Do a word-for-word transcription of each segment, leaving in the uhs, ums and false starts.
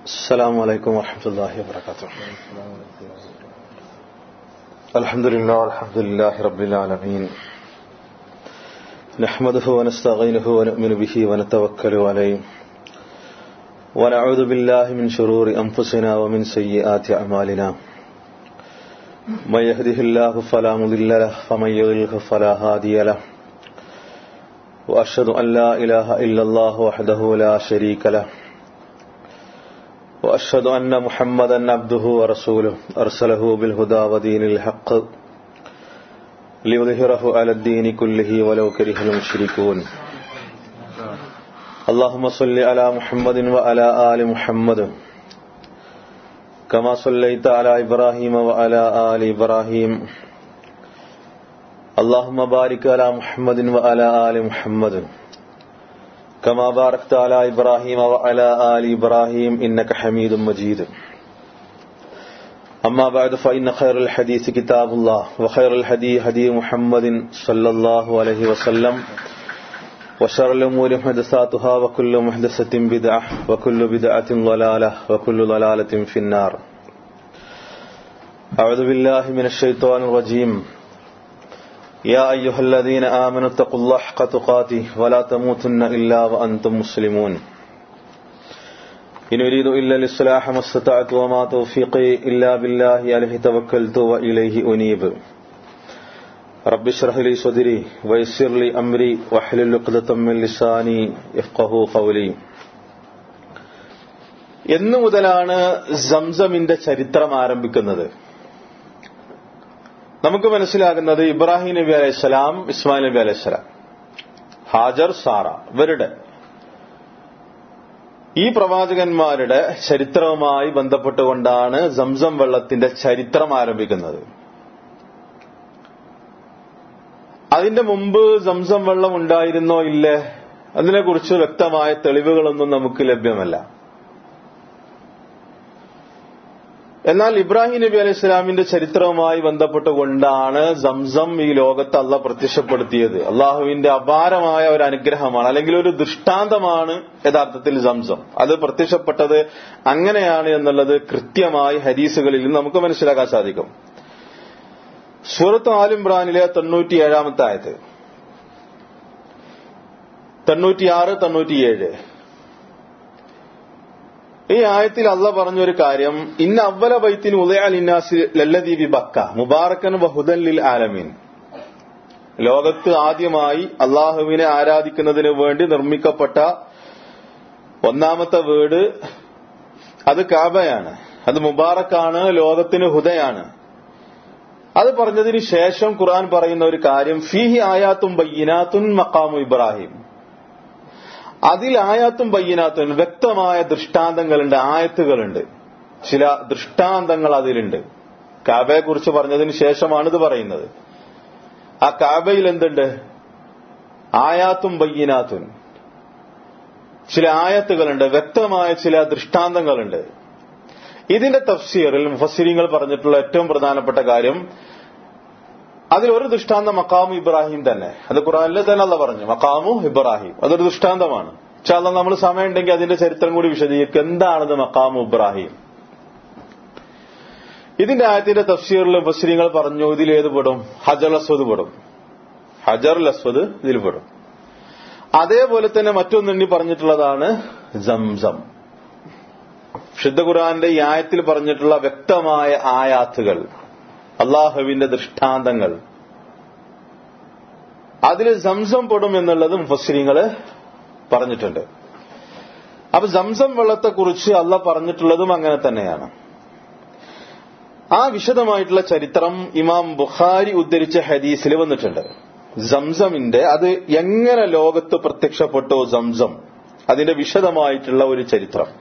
السلام عليكم ورحمة الله وبركاته. الحمد لله والحمد لله رب العالمين. نحمده ونستعينه ونؤمن به ونتوكل عليه ونعوذ بالله من شرور أنفسنا ومن سيئات أعمالنا. من يهده الله فلا مضل له ومن يضلل فلا هادي له. وأشهد أن لا إله إلا الله وحده لا شريك له. وأشهد أن محمدا عبده ورسوله أرسله بالهدى ودين الحق ليظهره على الدين كله ولو كره المشركون. اللهم صل على محمد وعلى آل محمد كما صليت على إبراهيم وعلى آل إبراهيم. اللهم بارك على محمد وعلى آل محمد كما باركت على إبراهيم وعلى آل إبراهيم إنك حميد مجيد. أما بعد فإن خير الحديث كتاب الله وخير الهدي هدي محمد صلى الله عليه وسلم وشر الأمور محدثاتها وكل محدثة بدعة وكل بدعة ضلالة وكل ضلالة في النار. أعوذ بالله من الشيطان الرجيم. يا أيها الذين آمنوا اتقوا الله حق تقاته ولا تموتن إلا وأنتم مسلمون. إن أريد إلا الإصلاح ما استطعت وما توفيقي إلا بالله عليه توكلت وإليه أنيب. رب اشرح لي صدري ويسر لي أمري واحلل عقدة من لساني يفقهوا قولي. എന്ന് മുതലാണ് സംസമിന്റെ ചരിത്രം ആരംഭിക്കുന്നത്? നമുക്ക് മനസ്സിലാകുന്നത് ഇബ്രാഹിം നബി അലൈഹിസ്സലാം, ഇസ്മായിൽ നബി അലൈഹിസ്സലാം, ഹാജർ, സാറ ഇവരുടെ ഈ പ്രവാചകന്മാരുടെ ചരിത്രവുമായി ബന്ധപ്പെട്ടുകൊണ്ടാണ് സംസം വെള്ളത്തിന്റെ ചരിത്രം ആരംഭിക്കുന്നത്. അതിന്റെ മുമ്പ് സംസം വെള്ളം ഉണ്ടായിരുന്നോ ഇല്ലേ അതിനെക്കുറിച്ച് വ്യക്തമായ തെളിവുകളൊന്നും നമുക്ക് ലഭ്യമല്ല. എന്നാൽ ഇബ്രാഹിം നബി അലൈഹി സ്വലാമിന്റെ ചരിത്രവുമായി ബന്ധപ്പെട്ടുകൊണ്ടാണ് സംസം ഈ ലോകത്ത് അള്ളാഹ് പ്രത്യക്ഷപ്പെടുത്തിയത്. അള്ളാഹുവിന്റെ അപാരമായ ഒരു അനുഗ്രഹമാണ്, അല്ലെങ്കിൽ ഒരു ദൃഷ്ടാന്തമാണ് യഥാർത്ഥത്തിൽ സംസം. അത് പ്രത്യക്ഷപ്പെട്ടത് അങ്ങനെയാണ് എന്നുള്ളത് കൃത്യമായി ഹദീസുകളിൽ നമുക്ക് മനസ്സിലാക്കാൻ സാധിക്കും. സൂറത്ത് ആൽ ഇംറാനിലെ തൊണ്ണൂറ്റി ഏഴാമത്തെ ആയത്ത്, തൊണ്ണൂറ്റിയാറ് തൊണ്ണൂറ്റിയേഴ് ഈ ആയത്തിൽ അള്ളാഹ് പറഞ്ഞൊരു കാര്യം, ഇന്ന അവ്വല ബൈത്തിൻ ഉദയ ലിന്നാസി ലല്ലദീ ബിബക്ക മുബാറക്കൻ വഹുദൻ ലിൽ ആലമീൻ. ലോകത്ത് ആദ്യമായി അള്ളാഹുവിനെ ആരാധിക്കുന്നതിന് വേണ്ടി നിർമ്മിക്കപ്പെട്ട ഒന്നാമത്തെ വീട് അത് കാബയാണ്. അത് മുബാറക്കാണ്, ലോകത്തിന് ഹുദയാണ്. അത് പറഞ്ഞതിന് ശേഷം ഖുർആൻ പറയുന്ന ഒരു കാര്യം, ഫീഹി ആയാത്തും ബയ്യിനാത്തുൻ മഖാമു ഇബ്രാഹിം. അതിൽ ആയാത്തും ബയ്യിനാത്തുൻ വ്യക്തമായ ദൃഷ്ടാന്തങ്ങളുണ്ട്, ആയത്തുകളുണ്ട്, ചില ദൃഷ്ടാന്തങ്ങൾ അതിലുണ്ട്. കാബയെ കുറിച്ച് പറഞ്ഞതിന് ശേഷമാണ് ഇത് പറയുന്നത്. ആ കാബയിൽ എന്തുണ്ട്? ആയാത്തും ബയ്യിനാത്തുൻ, ചില ആയത്തുകളുണ്ട്, വ്യക്തമായ ചില ദൃഷ്ടാന്തങ്ങളുണ്ട്. ഇതിന്റെ തഫ്സീറിൽ മുഫസ്സിരീങ്ങൾ പറഞ്ഞിട്ടുള്ള ഏറ്റവും പ്രധാനപ്പെട്ട കാര്യം, അതിലൊരു ദൃഷ്ടാന്തം മഖാമു ഇബ്രാഹിം തന്നെ. അത് ഖുർആനിൽ തന്നെ അല്ലാഹ് പറഞ്ഞു, മഖാമു ഇബ്രാഹിം, അതൊരു ദൃഷ്ടാന്തമാണ്. പക്ഷെ അല്ലാഹ് നമ്മൾ സമയമുണ്ടെങ്കിൽ അതിന്റെ ചരിത്രം കൂടി വിശദീകരിക്കും, എന്താണത് മഖാമു ഇബ്രാഹിം. ഇതിന്റെ ആയത്തിന്റെ തഫ്സീറിൽ മുഫസ്സിരീങ്ങൾ പറഞ്ഞു, ഇതിലേത് പെടും? ഹജർ അസ്വദ് പെടും. ഹജർ അസ്വദ് ഇതിൽ പെടും. അതേപോലെ തന്നെ മറ്റൊന്നെണ്ണി പറഞ്ഞിട്ടുള്ളതാണ് സംസം. ശുദ്ധ ഖുർആന്റെ ഈ ആയത്തിൽ പറഞ്ഞിട്ടുള്ള വ്യക്തമായ ആയാത്തുകൾ, അള്ളാഹുവിന്റെ ദൃഷ്ടാന്തങ്ങൾ, അതിൽ സംസം പെടും എന്നുള്ളത് മുഫസ്സിരീങ്ങള് പറഞ്ഞിട്ടുണ്ട്. അപ്പൊ സംസം വെള്ളത്തെക്കുറിച്ച് അള്ളാഹ് പറഞ്ഞിട്ടുള്ളതും അങ്ങനെ തന്നെയാണ്. ആ വിശദമായിട്ടുള്ള ചരിത്രം ഇമാം ബുഖാരി ഉദ്ധരിച്ച ഹദീസിൽ വന്നിട്ടുണ്ട്. സംസമിന്റെ അത് എങ്ങനെ ലോകത്ത് പ്രത്യക്ഷപ്പെട്ടോ സംസം, അതിന്റെ വിശദമായിട്ടുള്ള ഒരു ചരിത്രം,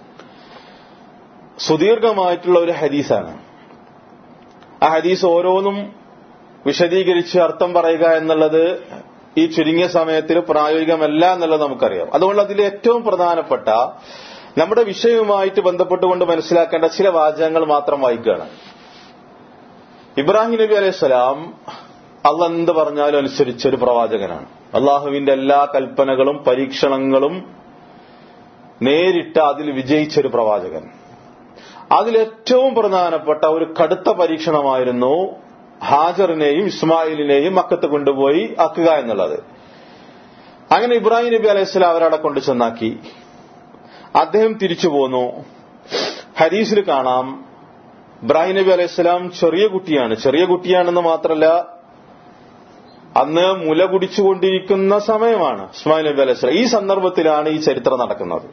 സുദീർഘമായിട്ടുള്ള ഒരു ഹദീസാണ്. ആ ഹദീസ് ഓരോന്നും വിശദീകരിച്ച് അർത്ഥം പറയുക എന്നുള്ളത് ഈ ചുരുങ്ങിയ സമയത്തിൽ പ്രായോഗികമല്ല എന്നുള്ളത് നമുക്കറിയാം. അതുകൊണ്ട് അതിൽ ഏറ്റവും പ്രധാനപ്പെട്ട നമ്മുടെ വിഷയവുമായിട്ട് ബന്ധപ്പെട്ടുകൊണ്ട് മനസ്സിലാക്കേണ്ട ചില വാചകങ്ങൾ മാത്രം വായിക്കുകയാണ്. ഇബ്രാഹിം നബി അലൈഹി സ്വലാം അള്ളാഹ് എന്ത് പറഞ്ഞാലും അനുസരിച്ചൊരു പ്രവാചകനാണ്. അള്ളാഹുവിന്റെ എല്ലാ കൽപ്പനകളും പരീക്ഷണങ്ങളും നേരിട്ട് അതിൽ വിജയിച്ചൊരു പ്രവാചകൻ. അതിലേറ്റവും പ്രധാനപ്പെട്ട ഒരു കടുത്ത പരീക്ഷണമായിരുന്നു ഹാജറിനെയും ഇസ്മായിലിനെയും മക്കത്ത് കൊണ്ടുപോയി ആക്കുക എന്നുള്ളത്. അങ്ങനെ ഇബ്രാഹിം നബി അലൈഹി സ്വലാം അവരവിടെ കൊണ്ടു ചെന്നാക്കി. അദ്ദേഹം തിരിച്ചു പോന്നു. ഹദീസിൽ കാണാം, ഇബ്രാഹിം നബി അലൈഹി സ്വലാം ചെറിയ കുട്ടിയാണ്. ചെറിയ കുട്ടിയാണെന്ന് മാത്രമല്ല, അന്ന് മുല കുടിച്ചുകൊണ്ടിരിക്കുന്ന സമയമാണ് ഇസ്മായിൽ നബി അലൈഹി സ്വലാം. ഈ സന്ദർഭത്തിലാണ് ഈ ചരിത്രം നടക്കുന്നത്.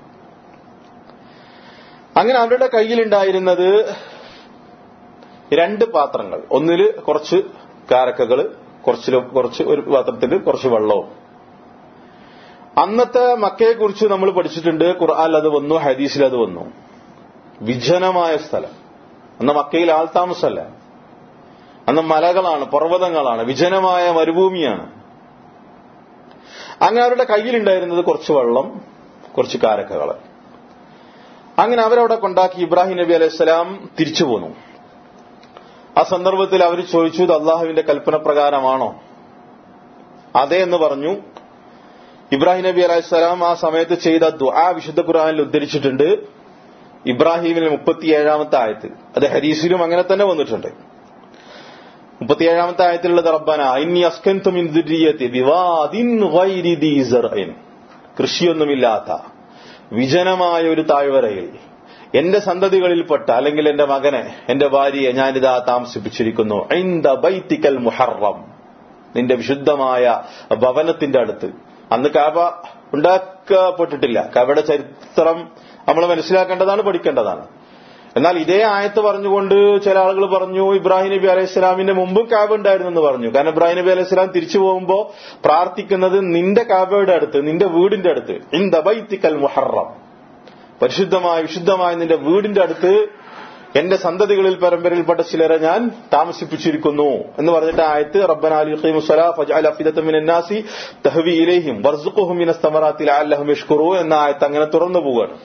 അങ്ങനെ അവരുടെ കയ്യിലുണ്ടായിരുന്നത് രണ്ട് പാത്രങ്ങൾ. ഒന്നില് കുറച്ച് കാരക്കകള്, കുറച്ച് കുറച്ച് ഒരു പാത്രത്തിൽ കുറച്ച് വെള്ളവും. അന്നത്തെ മക്കയെ കുറിച്ച് നമ്മൾ പഠിച്ചിട്ടുണ്ട്. ഖുർആനിൽ അത് വന്നു, ഹദീസിൽ അത് വന്നു. വിജനമായ സ്ഥലം. അന്ന് മക്കയിൽ ആൾ താമസമല്ല. അന്ന് മലകളാണ്, പർവ്വതങ്ങളാണ്, വിജനമായ മരുഭൂമിയാണ്. അങ്ങനെ അവരുടെ കയ്യിലുണ്ടായിരുന്നത് കുറച്ച് വെള്ളം, കുറച്ച് കാരക്കകള്. അങ്ങനെ അവരവിടെ കൊണ്ടാക്കി. ഇബ്രാഹിം നബി അലൈഹി സ്വലാം തിരിച്ചു പോന്നു. ആ സന്ദർഭത്തിൽ അവർ ചോദിച്ചു, ഇത് അള്ളാഹുവിന്റെ കൽപ്പന പ്രകാരമാണോ? അതെ എന്ന് പറഞ്ഞു. ഇബ്രാഹിം നബി അലൈഹി സ്വലാം ആ സമയത്ത് ചെയ്ത ദുആ വിശുദ്ധ ഖുർആനിൽ ഉദ്ധരിച്ചിട്ടുണ്ട്. ഇബ്രാഹിമിലെ മുപ്പത്തിയേഴാമത്തെ ആയത്ത്, അത് ഹദീസിലും അങ്ങനെ തന്നെ വന്നിട്ടുണ്ട്. മുപ്പത്തിയേഴാമത്തെ ആയത്തിലുള്ളത് റബ്ബന ഇന്നി അസ്കൻതു മിൻ ദുർരിയതി ബിവാദിൻ ഗൈരി ദീ സർഇൻ, കൃഷിയൊന്നുമില്ലാത്ത വിജനമായ ഒരു താഴ്വരയിൽ എന്റെ സന്തതികളിൽപ്പെട്ട, അല്ലെങ്കിൽ എന്റെ മകനെ, എന്റെ ഭാര്യയെ ഞാനിതാ താമസിപ്പിച്ചിരിക്കുന്നു. ഇൻദ ബൈതികൽ മുഹറം, നിന്റെ വിശുദ്ധമായ ഭവനത്തിന്റെ അടുത്ത്. അന്ന് കാബ ഉണ്ടാക്കപ്പെട്ടിട്ടില്ല. കാബയുടെ ചരിത്രം നമ്മൾ മനസ്സിലാക്കേണ്ടതാണ്, പഠിക്കേണ്ടതാണ്. എന്നാൽ ഇതേ ആയത്ത് പറഞ്ഞുകൊണ്ട് ചില ആളുകൾ പറഞ്ഞു ഇബ്രാഹിം നബി അലൈഹി സ്വലാമിന്റെ മുമ്പും കാബ ഉണ്ടായിരുന്നു എന്ന് പറഞ്ഞു. കാരണം ഇബ്രാഹിം നബി അലൈഹി സ്വലാം തിരിച്ചു പോകുമ്പോൾ പ്രാർത്ഥിക്കുന്നത് നിന്റെ കാബയുടെ അടുത്ത്, നിന്റെ വീടിന്റെ അടുത്ത്, ഇൻദ ബൈതികൽ മുഹറം, പരിശുദ്ധമായ വിശുദ്ധമായ നിന്റെ വീടിന്റെ അടുത്ത് എന്റെ സന്തതികളിൽ പരമ്പരയിൽപ്പെട്ട ചിലരെ ഞാൻ താമസിപ്പിച്ചിരിക്കുന്നു എന്ന് പറഞ്ഞിട്ട് ആയത്ത് റബ്ബനാ ലിഖീമുസ് സ്വലാ ഫജ്അൽ അഫിദതൻ മിനൻ നാസി തഹ്വി ഇലൈഹിം വർസുഖുഹും മിനസ് തമറാത്തി ലഅല്ലഹും യഷ്കുറൂൻ എന്ന ആയത്ത് അങ്ങനെ തുറന്നു പോവുകയാണ്.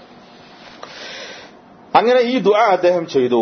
അങ്ങനെ ഈ ദുആ അദ്ദേഹം ചെയ്തു.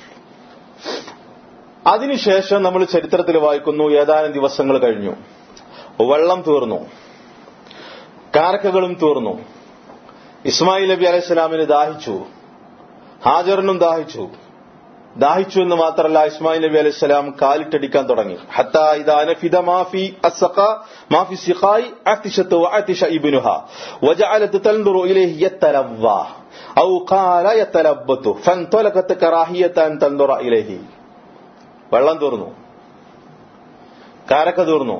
അതിനുശേഷം നമ്മൾ ചരിത്രത്തിൽ വായിക്കുന്നു, ഏതാനും ദിവസങ്ങൾ കഴിഞ്ഞു, വെള്ളം തീർന്നു, കാരക്കകളും തീർന്നു. ഇസ്മായിൽ നബി അലൈഹി സ്വലാമിന് ദാഹിച്ചു, ഹാജറിനും ദാഹിച്ചു. ദാഹിച്ചു എന്ന് മാത്രമല്ല, ഇസ്മായിൽ നബി അലൈഹി സ്വലാം കാലിട്ടടിക്കാൻ തുടങ്ങി. ഹത്താ ഇദാ നഫിദ മാഫി അസ്സഖാ മാഫി സിഖായി അതിശതു വഅതിശ ഇബ്നുഹാ വജഅലത് തൻദുറു ഇലൈഹി യതലവ്വാ ഔ ഖാല യതലബ്ബതു ഫൻതലഖത് കറാഹിയതൻ തൻദുറ ഇലൈഹി. വെള്ളം തീർന്നു, കാരക്ക തീർന്നു.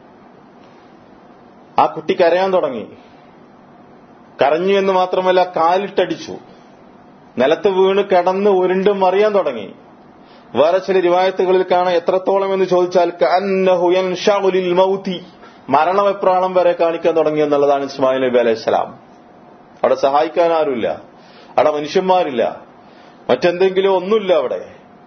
ആ കുട്ടി കരയാൻ തുടങ്ങി. കരഞ്ഞു എന്ന് മാത്രമല്ല, കാലിട്ടടിച്ചു, നിലത്ത് വീണ് കിടന്ന് ഉരുണ്ടും മറിയാൻ തുടങ്ങി. വേറെ ചില റിവായത്തുകളിൽ കാണാൻ എത്രത്തോളം എന്ന് ചോദിച്ചാൽ കഅന്നഹു യൻശഉ ലിൽ മൗതി, മരണവെപ്രാളം വരെ കാണിക്കാൻ തുടങ്ങി എന്നുള്ളതാണ് ഇസ്മായിൽ നബി അലൈഹി സ്വലാം. അവിടെ സഹായിക്കാൻ ആരുമില്ല, അവിടെ മനുഷ്യന്മാരില്ല, മറ്റെന്തെങ്കിലും ഒന്നുമില്ല. അവിടെ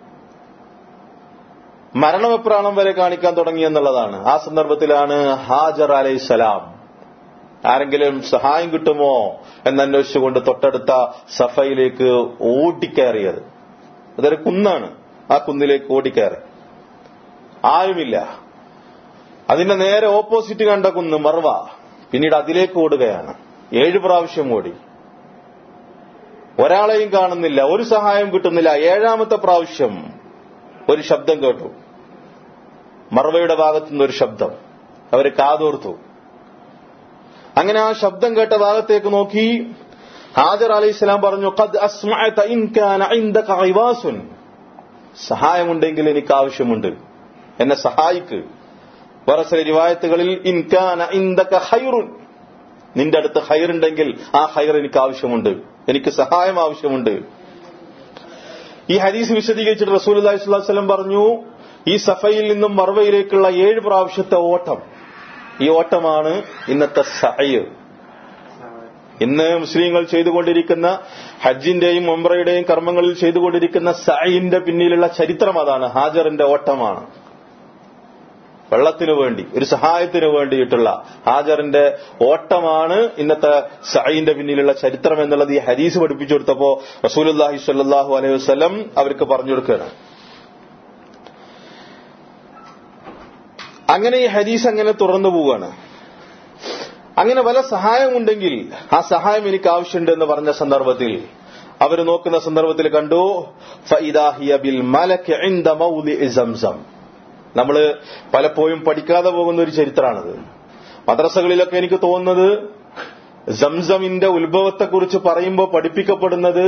മരണവെപ്രാളം വരെ കാണിക്കാൻ തുടങ്ങി എന്നുള്ളതാണ്. ആ സന്ദർഭത്തിലാണ് ഹാജർ അലൈഹി സ്വലാം ആരെങ്കിലും സഹായം കിട്ടുമോ എന്നന്വേഷിച്ചുകൊണ്ട് തൊട്ടടുത്ത സഫയിലേക്ക് ഓടിക്കയറിയത്. അതൊരു കുന്നാണ്, ആ കുന്നിലേക്ക് ഓടിക്കയറി. ആരുമില്ല. അതിന്റെ നേരെ ഓപ്പോസിറ്റ് കണ്ട കുന്ന് മർവ. പിന്നീട് അതിലേക്ക് ഓടുകയാണ്. ഏഴ് പ്രാവശ്യം ഓടി, ഒരാളെയും കാണുന്നില്ല, ഒരു സഹായം കിട്ടുന്നില്ല. ഏഴാമത്തെ പ്രാവശ്യം ഒരു ശബ്ദം കേട്ടു, മർവയുടെ ഭാഗത്തുനിന്ന് ഒരു ശബ്ദം. അവര് കാതോർത്തു. അങ്ങനെ ആ ശബ്ദം കേട്ട ഭാഗത്തേക്ക് നോക്കി. ഹാജർ അലൈഹിസ്സലാം പറഞ്ഞു, ഖദ് അസ്മഅത ഇൻ കാന ഇൻദക ഗിവാസുൻ, സഹായമുണ്ടെങ്കിൽ എനിക്ക് ആവശ്യമുണ്ട്, എന്നെ സഹായിക്ക്. വേറെ ചില റിവായത്തുകളിൽ ഇൻ കാന ഇൻദക ഖൈറുൻ, നിന്റെ അടുത്ത് ഖൈറുണ്ടെങ്കിൽ ആ ഖൈർ എനിക്ക് ആവശ്യമുണ്ട്, എനിക്ക് സഹായം ആവശ്യമുണ്ട്. ഈ ഹദീസ് വിശദീകരിച്ചിട്ട് റസൂലുള്ളാഹി സ്വല്ലല്ലാഹു അലൈഹി വസല്ലം പറഞ്ഞു, ഈ സഫയിൽ നിന്നും മർവയിലേക്കുള്ള ഏഴ് പ്രാവശ്യത്തെ ഓട്ടം, ഈ ഓട്ടമാണ് ഇന്നത്തെ സഅയ്. ഇന്ന് മുസ്ലിങ്ങൾ ചെയ്തുകൊണ്ടിരിക്കുന്ന ഹജ്ജിന്റെയും ഉംറയുടെയും കർമ്മങ്ങളിൽ ചെയ്തുകൊണ്ടിരിക്കുന്ന സഅയിന്റെ പിന്നിലുള്ള ചരിത്രം അതാണ്. ഹാജറിന്റെ ഓട്ടമാണ്. വെള്ളത്തിനു വേണ്ടി, ഒരു സഹായത്തിനു വേണ്ടിയിട്ടുള്ള ഹാജറിന്റെ ഓട്ടമാണ് ഇന്നത്തെ സഅയിന്റെ പിന്നിലുള്ള ചരിത്രം എന്നുള്ളത് ഈ ഹദീസ് പഠിപ്പിച്ചു കൊടുത്തപ്പോ റസൂലുള്ളാഹി സ്വല്ലല്ലാഹു അലൈഹി വസല്ലം അവർക്ക് പറഞ്ഞു കൊടുക്കുകയാണ്. അങ്ങനെ ഈ ഹദീസ് അങ്ങനെ തുറന്നു പോവുകയാണ്. അങ്ങനെ വല്ല സഹായമുണ്ടെങ്കിൽ ആ സഹായം എനിക്ക് ആവശ്യമുണ്ട് എന്ന് പറഞ്ഞ സന്ദർഭത്തിൽ അവർ നോക്കുന്ന സന്ദർഭത്തിൽ കണ്ടു ഫഇദാ ഹിയ ബിൽ മലക് ഇൻദ മൗദിഇ സംസം. നമ്മള് പലപ്പോഴും പഠിക്കാതെ പോകുന്ന ഒരു ചരിത്രമാണത്. മദ്രസകളിലൊക്കെ എനിക്ക് തോന്നുന്നത് സംസമിന്റെ ഉത്ഭവത്തെക്കുറിച്ച് പറയുമ്പോൾ പഠിപ്പിക്കപ്പെടുന്നത്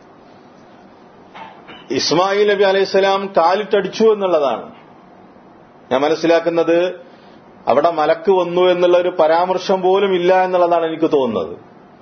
ഇസ്മായിൽ നബി അലൈഹിസ്സലാം കാലിട്ടടിച്ചു എന്നുള്ളതാണ്. ഞാൻ മനസ്സിലാക്കുന്നത് അവിടെ മലക്ക് വന്നു എന്നുള്ള ഒരു പരാമർശം പോലും ഇല്ല എന്നുള്ളതാണ് എനിക്ക് തോന്നുന്നത്.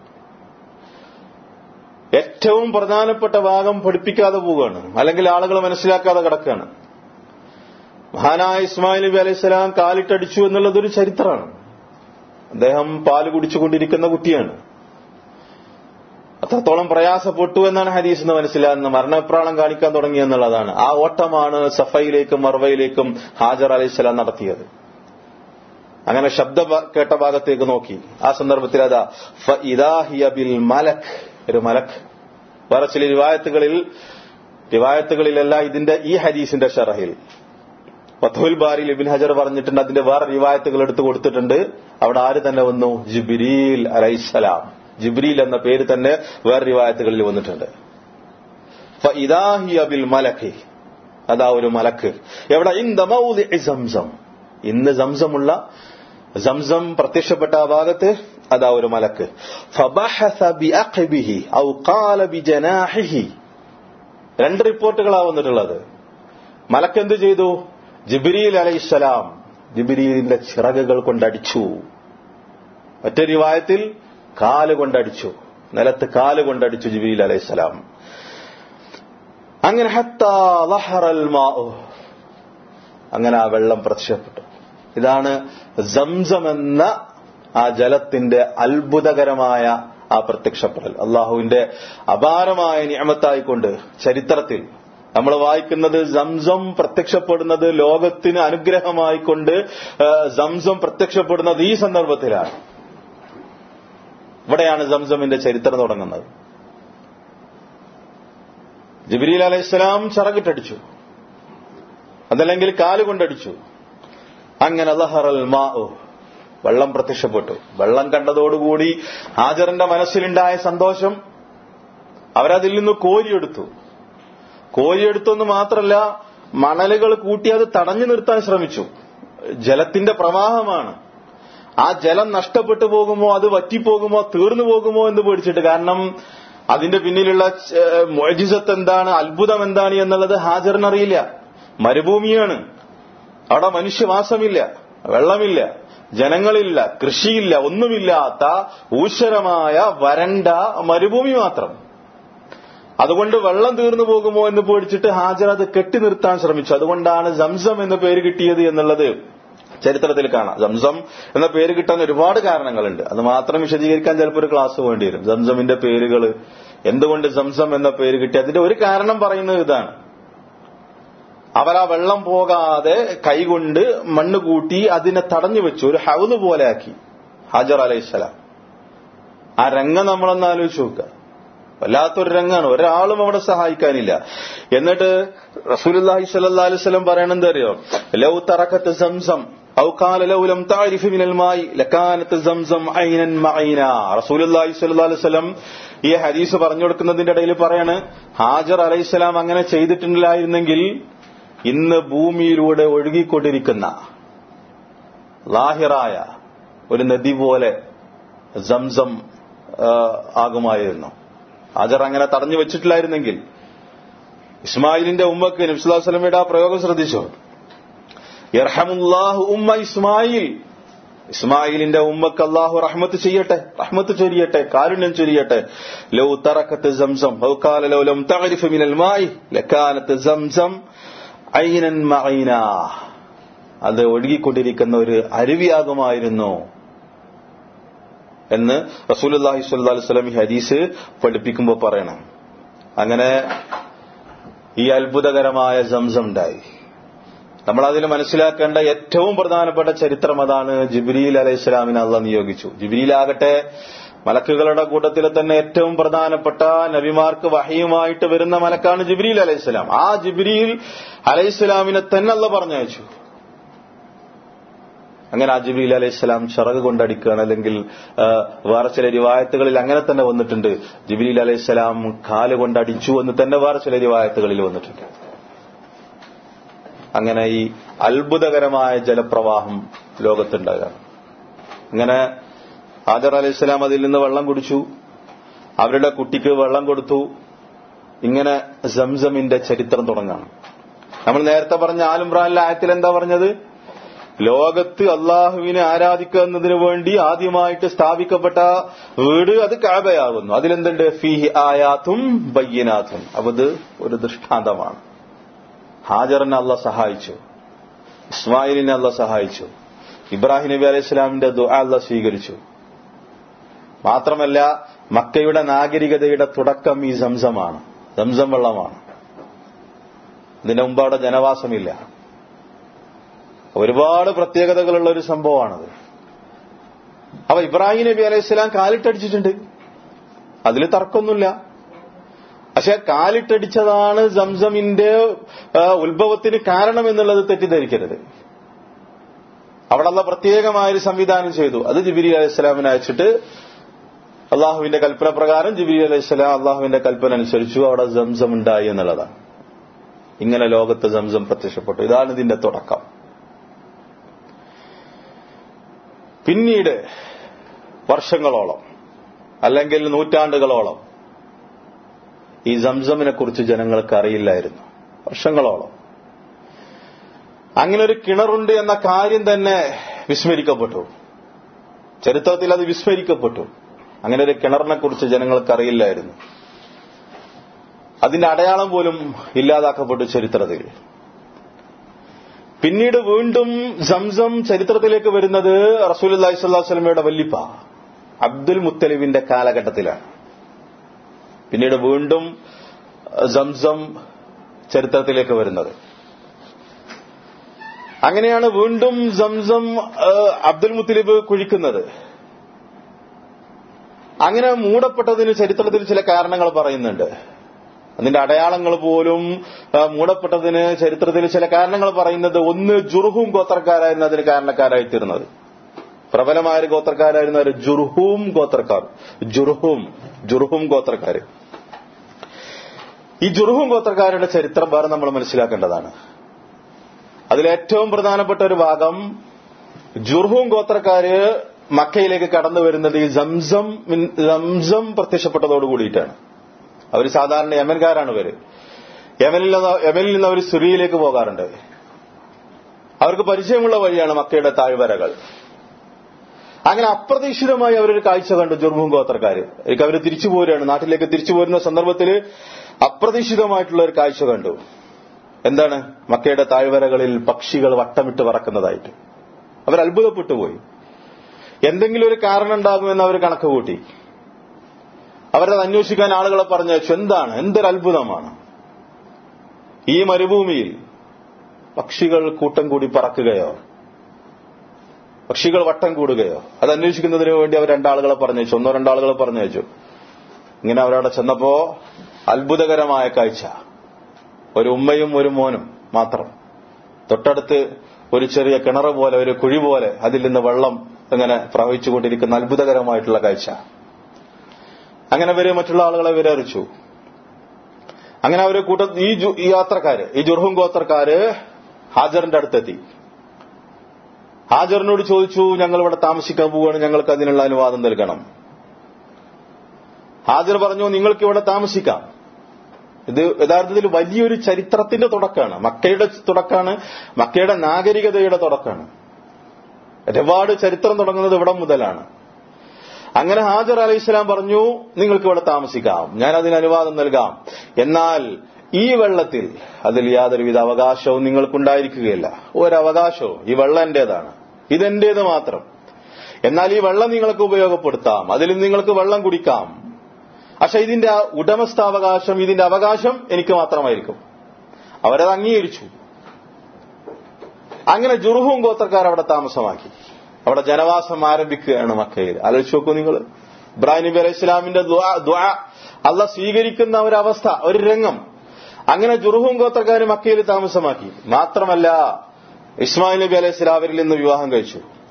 ഏറ്റവും പ്രധാനപ്പെട്ട ഭാഗം പഠിപ്പിക്കാതെ പോവുകയാണ്, അല്ലെങ്കിൽ ആളുകൾ മനസ്സിലാക്കാതെ കിടക്കുകയാണ്. മഹാനായ ഇസ്മായിൽ നബി അലൈഹിസ്സലാം കാലിട്ടടിച്ചു എന്നുള്ളതൊരു ചരിത്രമാണ്. അദ്ദേഹം പാല് കുടിച്ചുകൊണ്ടിരിക്കുന്ന കുട്ടിയാണ്. അത്രത്തോളം പ്രയാസപ്പെട്ടു എന്നാണ് ഹദീസ് എന്ന് മനസ്സിലാകുന്നത്. മരണപ്രാളം കാണിക്കാൻ തുടങ്ങി എന്നുള്ളതാണ്. ആ ഓട്ടമാണ് സഫയിലേക്കും മർവയിലേക്കും ഹാജർ അലൈഹിസ്സലാം നടത്തിയത്. അങ്ങനെ ശബ്ദം കേട്ട ഭാഗത്തേക്ക് നോക്കി. ആ സന്ദർഭത്തിൽ അതാ ഫഇദാ ഹിയ ബിൽ മലക്, ഒരു മലക്. വേറെ ചില റിവായത്തുകളിൽ റിവായത്തുകളിലല്ല ഇതിന്റെ ഈ ഹദീസിന്റെ ഷറഹിൽ ഫത്ഹുൽ ബാരിയിൽ ഇബ്നു ഹജർ പറഞ്ഞിട്ടുണ്ട്. അതിന്റെ വേറെ റിവായത്തുകൾ എടുത്തു കൊടുത്തിട്ടുണ്ട്. അവിടെ ആര് തന്നെ വന്നു? ജിബ്രീൽ അലൈഹിസ്സലാം. ജിബ്രീൽ എന്ന പേര് തന്നെ വേറെ റിവായത്തുകളിൽ വന്നിട്ടുണ്ട്. ഫഇദാ ഹിയ ബിൽ മലക്, അതാ ഒരു മലക്ക്. എവിടെ? ഇൻദ മൗദിഇ സംസം, ഇന്ന് സംസമുള്ള സംസം പ്രത്യക്ഷപ്പെട്ട ആ ഭാഗത്ത് അതാ ഒരു മലക്ക്. ഫബഹസ ബിഅഖ്ബിഹി ഔ ഖാല ബിജനാഹിഹി. രണ്ട് റിപ്പോർട്ടുകളാണ് വന്നിട്ടുള്ളത്. മലക്ക് എന്ത് ചെയ്തു? ജിബ്രീൽ അലൈഹിസ്സലാം ജിബ്രീലിന്റെ ചിറകുകൾ കൊണ്ടടിച്ചു. മറ്റൊരു റിവായത്തിൽ കാല് കൊണ്ടടിച്ചു, നിലത്ത് കാല് കൊണ്ടടിച്ചു ജിബ്രീൽ അലൈഹിസ്സലാം. അങ്ങനെ ഹത്താ ലഹറൽ മാഉ, അങ്ങനെ ആ വെള്ളം പ്രത്യക്ഷപ്പെട്ടു. ഇതാണ് സംസം എന്ന ആ ജലത്തിന്റെ അത്ഭുതകരമായ ആ പ്രത്യക്ഷപ്പെടൽ. അള്ളാഹുവിന്റെ അപാരമായ നിഅമത്തായിക്കൊണ്ട് ചരിത്രത്തിൽ നമ്മൾ വായിക്കുന്നത് സംസം പ്രത്യക്ഷപ്പെടുന്നത് ലോകത്തിന് അനുഗ്രഹമായിക്കൊണ്ട് സംസം പ്രത്യക്ഷപ്പെടുന്നത് ഈ സന്ദർഭത്തിലാണ്. ഇവിടെയാണ് സംസമിന്റെ ചരിത്രം തുടങ്ങുന്നത്. ജിബ്രീൽ അലൈഹിസ്സലാം ചിറകിട്ടടിച്ചു, അതല്ലെങ്കിൽ കാലുകൊണ്ടടിച്ചു. അങ്ങനെ ലഹറൽ മാഉ, വെള്ളം പ്രത്യക്ഷപ്പെട്ടു. വെള്ളം കണ്ടതോടുകൂടി ഹാജറിന്റെ മനസ്സിലുണ്ടായ സന്തോഷം അവരതിൽ നിന്ന് കോരിയെടുത്തു. കോരിയെടുത്തെന്ന് മാത്രമല്ല, മണലുകൾ കൂട്ടി അത് തടഞ്ഞു നിർത്താൻ ശ്രമിച്ചു. ജലത്തിന്റെ പ്രവാഹമാണ്. ആ ജലം നഷ്ടപ്പെട്ടു പോകുമോ, അത് വറ്റിപ്പോകുമോ, തീർന്നു പോകുമോ എന്ന് പേടിച്ചിട്ട്. കാരണം അതിന്റെ പിന്നിലുള്ള മുഅ്ജിസത്ത് എന്താണ്, അത്ഭുതം എന്താണ് എന്നുള്ളത് ഹാജറിനറിയില്ല. മരുഭൂമിയാണ്, അവിടെ മനുഷ്യവാസമില്ല, വെള്ളമില്ല, ജനങ്ങളില്ല, കൃഷിയില്ല, ഒന്നുമില്ലാത്ത ഊശ്വരമായ വരണ്ട മരുഭൂമി മാത്രം. അതുകൊണ്ട് വെള്ളം തീർന്നു പോകുമോ എന്ന് പേടിച്ചിട്ട് ഹാജർ അത് കെട്ടി നിർത്താൻ ശ്രമിച്ചു. അതുകൊണ്ടാണ് സംസം എന്ന പേര് കിട്ടിയത് എന്നുള്ളത് ചരിത്രത്തിൽ കാണാം. സംസം എന്ന പേര് കിട്ടാൻ ഒരുപാട് കാരണങ്ങളുണ്ട്. അത് മാത്രം വിശദീകരിക്കാൻ ചിലപ്പോൾ ഒരു ക്ലാസ് വേണ്ടി വരും. സംസമിന്റെ പേരുകൾ എന്തുകൊണ്ട് സംസം എന്ന പേര് കിട്ടി, അതിന്റെ ഒരു കാരണം പറയുന്നത് ഇതാണ്. അവരാ വെള്ളം പോകാതെ കൈകൊണ്ട് മണ്ണ് കൂട്ടി അതിനെ തടഞ്ഞു വെച്ചു, ഒരു ഹൗദ് പോലെ ആക്കി ഹാജർ അലൈഹിസ്സലാം. ആ രംഗം നമ്മളൊന്ന് ആലോചിച്ച് നോക്കുക. വല്ലാത്തൊരു രംഗാണ്. ഒരാളും അവിടെ സഹായിക്കാനില്ല. എന്നിട്ട് റസൂലുള്ളാഹി സ്വല്ലല്ലാഹു അലൈഹി വസല്ലം പറയണെന്താ അറിയോ? ലൗ തറകത സംസം ഔ ഖാല ലൗ ലം തഅരിഫ് മിനൽ മായി ലകാനത സംസം ഐനൻ മഈനാ. റസൂലുള്ളാഹി സ്വല്ലല്ലാഹു അലൈഹി വസല്ലം ഈ ഹദീസ് പറഞ്ഞു കൊടുക്കുന്നതിന്റെ ഇടയിൽ പറയാണ്, ഹാജർ അലൈഹിസ്സലാം അങ്ങനെ ചെയ്തിട്ടില്ലായിരുന്നെങ്കിൽ ഇന്ന് ഭൂമിയിലൂടെ ഒഴുകിക്കൊണ്ടിരിക്കുന്ന ലാഹിറായ ഒരു നദി പോലെ സംസം ആകുമായിരുന്നു. ഹാജർ അങ്ങനെ തടഞ്ഞു വെച്ചിട്ടില്ലായിരുന്നെങ്കിൽ. ഇസ്മായിലിന്റെ ഉമ്മക്ക് നബി സല്ലല്ലാഹു അലൈഹി വസല്ലമയുടെ ആ പ്രയോഗം ശ്രദ്ധിച്ചോ? യർഹമുല്ലാഹു ഉമ്മ ഇസ്മായിൽ. ഇസ്മായിലിന്റെ ഉമ്മക്ക് അല്ലാഹു റഹ്മത്ത് ചെയ്യട്ടെ, റഹ്മത്ത് ചൊരിയട്ടെ, കാരുണ്യം ചൊരിയട്ടെ. ലൗ തറകത സംസം ഔ ഖാല ലൗ ലം തഅരിഫ് മിനൽ മായി ലകാനത സംസം ഐനൻ മഈനാ. അത് ഒഴുകിക്കൊണ്ടിരിക്കുന്ന ഒരു അരുവിയാകുമായിരുന്നു എന്ന് റസൂലുള്ളാഹി സ്വല്ലല്ലാഹു അലൈഹി വസല്ലം ഈ ഹദീസ് പഠിപ്പിക്കുമ്പോൾ പറയണം. അങ്ങനെ ഈ അത്ഭുതകരമായ സംസം ഉണ്ടായി. നമ്മൾ അതിൽ മനസ്സിലാക്കേണ്ട ഏറ്റവും പ്രധാനപ്പെട്ട ചരിത്രം അതാണ്. ജിബ്രീൽ അലൈഹിസ്സലാമിനെ അല്ലാഹു നിയോഗിച്ചു. ജിബ്രീലാകട്ടെ മലക്കുകളുടെ കൂട്ടത്തിൽ തന്നെ ഏറ്റവും പ്രധാനപ്പെട്ട നബിമാർക്ക് വഹയുമായിട്ട് വരുന്ന മലക്കാണ് ജിബ്രീൽ അലൈഹിസ്സലാം. ആ ജിബ്രീൽ അലൈഹിസ്സലാമിനെ തന്നെ അല്ലാഹു പറഞ്ഞയച്ചു. അങ്ങനെ ആ ജിബ്രീൽ അലൈഹിസ്സലാം ചിറക് കൊണ്ടടിക്കുകയാണ്. അല്ലെങ്കിൽ വേറെ ചില റിവായത്തുകളിൽ അങ്ങനെ തന്നെ വന്നിട്ടുണ്ട്, ജിബ്രീൽ അലൈഹിസ്സലാം കാല് കൊണ്ടടിച്ചു എന്ന് തന്നെ വേറെ ചില റിവായത്തുകളിൽ വന്നിട്ടുണ്ട്. അങ്ങനെ ഈ അത്ഭുതകരമായ ജലപ്രവാഹം ലോകത്തുണ്ടാകാണ്. അങ്ങനെ ഹാജർ അലൈഹിസ്സലാം അതിൽ നിന്ന് വെള്ളം കുടിച്ചു, അവരുടെ കുട്ടിക്ക് വെള്ളം കൊടുത്തു. ഇങ്ങനെ സംസമിന്റെ ചരിത്രം തുടങ്ങാണ്. നമ്മൾ നേരത്തെ പറഞ്ഞ ആൽ ഇംറാനിലെ ആയത്തിൽ എന്താ പറഞ്ഞത്? ലോകത്ത് അള്ളാഹുവിനെ ആരാധിക്കുക എന്നതിനു വേണ്ടി ആദ്യമായിട്ട് സ്ഥാപിക്കപ്പെട്ട വീട് അത് കഅബയാകുന്നു. അതിലെന്തുണ്ട്? ഫീഹി ആയാത്തും ബയ്യിനാത്തും. അപ്പൊ ഇത് ഒരു ദൃഷ്ടാന്തമാണ്. ഹാജറിനെ അള്ളാഹ് സഹായിച്ചു, ഇസ്മായിലിനെ അള്ളാഹ് സഹായിച്ചു, ഇബ്രാഹിം നബി അലൈഹി സ്വലാമിന്റെ ദുആ അള്ളാഹ് സ്വീകരിച്ചു. മാത്രമല്ല മക്കയുടെ നാഗരികതയുടെ തുടക്കം ഈ സംസമാണ്, സംസം വെള്ളമാണ്. ഇതിനു മുമ്പ് അവിടെ ജനവാസമില്ല. ഒരുപാട് പ്രത്യേകതകളുള്ള ഒരു സംഭവമാണത്. അപ്പൊ ഇബ്രാഹിം നബി അലൈഹി സ്വലാം കാലിട്ടടിച്ചിട്ടുണ്ട്, അതിൽ തർക്കമൊന്നുമില്ല. പക്ഷെ കാലിട്ടടിച്ചതാണ് സംസമിന്റെ ഉത്ഭവത്തിന് കാരണം എന്നുള്ളത് തെറ്റിദ്ധരിക്കരുത്. അവിടെ അള്ളാഹ് പ്രത്യേകമായൊരു സംവിധാനം ചെയ്തു. അത് ജിബ്രീൽ അലൈഹി സ്വലാമിനെ അയച്ചിട്ട് അള്ളാഹുവിന്റെ കൽപ്പന പ്രകാരം ജിബ്രീൽ അലൈഹി സ്വലാം അള്ളാഹുവിന്റെ കൽപ്പന അനുസരിച്ചു അവിടെ സംസം ഉണ്ടായി എന്നുള്ളതാണ്. ഇങ്ങനെ ലോകത്ത് സംസം പ്രത്യക്ഷപ്പെട്ടു. ഇതാണ് ഇതിന്റെ തുടക്കം. പിന്നീട് വർഷങ്ങളോളം അല്ലെങ്കിൽ നൂറ്റാണ്ടുകളോളം ഈ സംസമിനെ കുറിച്ച് ജനങ്ങൾക്ക് അറിയില്ലായിരുന്നു. വർഷങ്ങളോളം അങ്ങനെ ഒരു കിണറുണ്ട് എന്ന കാര്യം തന്നെ വിസ്മരിക്കപ്പെട്ടു. ചരിത്രത്തിൽ അത് വിസ്മരിക്കപ്പെട്ടു. അങ്ങനെ ഒരു കിണറിനെ കുറിച്ച് ജനങ്ങൾക്ക് അറിയില്ലായിരുന്നു. അതിന്റെ അടയാളം പോലും ഇല്ലാതാക്കപ്പെട്ടു ചരിത്രത്തിൽ. പിന്നീട് വീണ്ടും സംസം ചരിത്രത്തിലേക്ക് വരുന്നത് റസൂലുള്ളാഹി സ്വല്ലല്ലാഹു അലൈഹി വസല്ലമയുടെ വല്ലിപ്പ അബ്ദുൽ മുത്തലിബിന്റെ കാലഘട്ടത്തിലാണ്. പിന്നീട് വീണ്ടും സംസം ചരിത്രത്തിലേക്ക് വരുന്നത്. അങ്ങനെയാണ് വീണ്ടും സംസം അബ്ദുൽ മുത്തലിബ് കുഴിക്കുന്നത്. അങ്ങനെ മൂടപ്പെട്ടതിന് ചരിത്രത്തിൽ ചില കാരണങ്ങൾ പറയുന്നുണ്ട്. അതിന്റെ അടയാളങ്ങൾ പോലും മൂടപ്പെട്ടതിന് ചരിത്രത്തിൽ ചില കാരണങ്ങൾ പറയുന്നത്, ഒന്ന് ജുർഹൂം ഗോത്രക്കാരായിരുന്നു അതിന് കാരണക്കാരായി തീർന്നത്. പ്രബലമായ ഒരു ഗോത്രക്കാരായിരുന്നു അവർ, ജുർഹൂം ഗോത്രക്കാർ. ജുർഹൂം ജുർഹൂം ഗോത്രക്കാര്. ഈ ജുർഹൂം ഗോത്രക്കാരുടെ ചരിത്രം വേറെ നമ്മൾ മനസ്സിലാക്കേണ്ടതാണ്. അതിലേറ്റവും പ്രധാനപ്പെട്ട ഒരു ഭാഗം, ജുർഹൂം ഗോത്രക്കാര് മക്കയിലേക്ക് കടന്നു വരുന്നത് ഈ സംസം സംസം പ്രത്യക്ഷപ്പെട്ടതോടുകൂടിയിട്ടാണ്. അവർ സാധാരണ യമൻകാരാണ് ഇവര്. യമനിൽ നിന്ന് യമനിൽ നിന്ന് അവർ സിറിയയിലേക്ക് പോകാറുണ്ട്. അവർക്ക് പരിചയമുള്ള വഴിയാണ് മക്കയുടെ താഴ്വരകൾ. അങ്ങനെ അപ്രതീക്ഷിതമായി അവരൊരു കാഴ്ച കണ്ടു ജുർഹൂം ഗോത്രക്കാര്. അവർ തിരിച്ചു പോരുകയാണ്. നാട്ടിലേക്ക് തിരിച്ചു പോരുന്ന സന്ദർഭത്തിൽ അപ്രതീക്ഷിതമായിട്ടുള്ള ഒരു കാഴ്ച കണ്ടു. എന്താണ്? മക്കയുടെ താഴ്വരകളിൽ പക്ഷികൾ വട്ടമിട്ട് പറക്കുന്നതായിട്ട്. അവർ അത്ഭുതപ്പെട്ടുപോയി. എന്തെങ്കിലും ഒരു കാരണം ഉണ്ടാകുമെന്ന് അവർ കണക്ക് കൂട്ടി. അവരത് അന്വേഷിക്കാൻ ആളുകളെ പറഞ്ഞയച്ചു. എന്താണ്? എന്തൊരു അത്ഭുതമാണ്! ഈ മരുഭൂമിയിൽ പക്ഷികൾ കൂട്ടം കൂടി പറക്കുകയോ പക്ഷികൾ വട്ടം കൂടുകയോ? അത് അന്വേഷിക്കുന്നതിന് വേണ്ടി അവർ രണ്ടാളുകളെ പറഞ്ഞയച്ചു. ഒന്നോ രണ്ടാളുകളെ പറഞ്ഞയച്ചു. ഇങ്ങനെ അവരവിടെ ചെന്നപ്പോ അത്ഭുതകരമായ കാഴ്ച. ഒരു ഉമ്മയും ഒരു മോനും മാത്രം. തൊട്ടടുത്ത് ഒരു ചെറിയ കിണർ പോലെ, ഒരു കുഴി പോലെ അതിൽ നിന്ന് വെള്ളം ഇങ്ങനെ പ്രവഹിച്ചുകൊണ്ടിരിക്കുന്ന അത്ഭുതകരമായിട്ടുള്ള കാഴ്ച. അങ്ങനെ അവര് മറ്റുള്ള ആളുകളെ വിരറിച്ചു. അങ്ങനെ അവര് കൂട്ട ഈ ഈ യാത്രക്കാര്, ഈ ജുർഹൂം ഗോത്രക്കാര് ഹാജറിന്റെ അടുത്തെത്തി. ഹാജറിനോട് ചോദിച്ചു, ഞങ്ങൾ ഇവിടെ താമസിക്കാൻ പോവുകയാണ്, ഞങ്ങൾക്ക് അതിനുള്ള അനുവാദം നൽകണം. ഹാജർ പറഞ്ഞു, നിങ്ങൾക്ക് ഇവിടെ താമസിക്കാം. ഇത് യഥാർത്ഥത്തിൽ വലിയൊരു ചരിത്രത്തിന്റെ തുടക്കമാണ്. മക്കയുടെ തുടക്കമാണ്. മക്കയുടെ നാഗരികതയുടെ തുടക്കമാണ്. ഒരുപാട് ചരിത്രം തുടങ്ങുന്നത് ഇവിടെ മുതലാണ്. അങ്ങനെ ഹാജർ അലൈഹിസ്സലാം പറഞ്ഞു, നിങ്ങൾക്ക് ഇവിടെ താമസിക്കാം, ഞാൻ അതിന് അനുവാദം നൽകാം. എന്നാൽ ഈ വെള്ളത്തിൽ അതിൽ യാതൊരുവിധ അവകാശവും നിങ്ങൾക്കുണ്ടായിരിക്കുകയില്ല. ഒരവകാശവും. ഈ വെള്ളം എന്റേതാണ്, ഇതെന്റേത് മാത്രം. എന്നാൽ ഈ വെള്ളം നിങ്ങൾക്ക് ഉപയോഗപ്പെടുത്താം, അതിൽ നിങ്ങൾക്ക് വെള്ളം കുടിക്കാം. പക്ഷെ ഇതിന്റെ ഉടമസ്ഥാവകാശം, ഇതിന്റെ അവകാശം എനിക്ക് മാത്രമായിരിക്കും. അവരത് അംഗീകരിച്ചു. അങ്ങനെ ജുർഹൂം ഗോത്രക്കാർ അവിടെ താമസമാക്കി. അവിടെ ജനവാസം ആരംഭിക്കുകയാണ് മക്കയിൽ. ആലോചിച്ച് നോക്കൂ നിങ്ങൾ. ഇബ്രാഹിം നബി അലൈഹി ഇസ്ലാമിന്റെ ദുആ അള്ളാഹ് സ്വീകരിക്കുന്ന ഒരവസ്ഥ, ഒരു രംഗം. അങ്ങനെ ജുർഹൂം ഗോത്രക്കാർ മക്കയിൽ താമസമാക്കി. മാത്രമല്ല ഇസ്മായിൽ നബി അലൈഹി ഇസ്ലാം അവരിൽ നിന്ന് വിവാഹം കഴിച്ചു.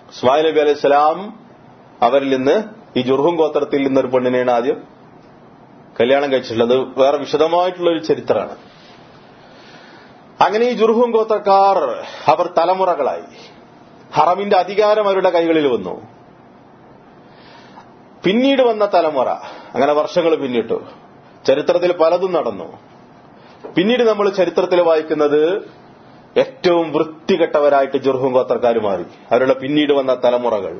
ഇസ്മായിൽ നബി അലൈഹി സ്വലാം അവരിൽ നിന്ന് ഈ ജുർഹും ഗോത്രത്തിൽ നിന്നൊരു പെണ്ണിനെയാണ് ആദ്യം കല്യാണം കഴിച്ചിട്ടുള്ളത്. വേറെ വിശദമായിട്ടുള്ള ഒരു ചരിത്രമാണ്. അങ്ങനെ ഈ ജുർഹും ഗോത്രക്കാർ അവർ തലമുറകളായി. ഹറമിന്റെ അധികാരം അവരുടെ കൈകളിൽ വന്നു. പിന്നീട് വന്ന തലമുറ, അങ്ങനെ വർഷങ്ങൾ പിന്നിട്ടു. ചരിത്രത്തിൽ പലതും നടന്നു. പിന്നീട് നമ്മൾ ചരിത്രത്തിൽ വായിക്കുന്നത് ഏറ്റവും വൃത്തികെട്ടവരായിട്ട് ജുർഹും ഗോത്രക്കാർ മാറി. അവരുടെ പിന്നീട് വന്ന തലമുറകൾ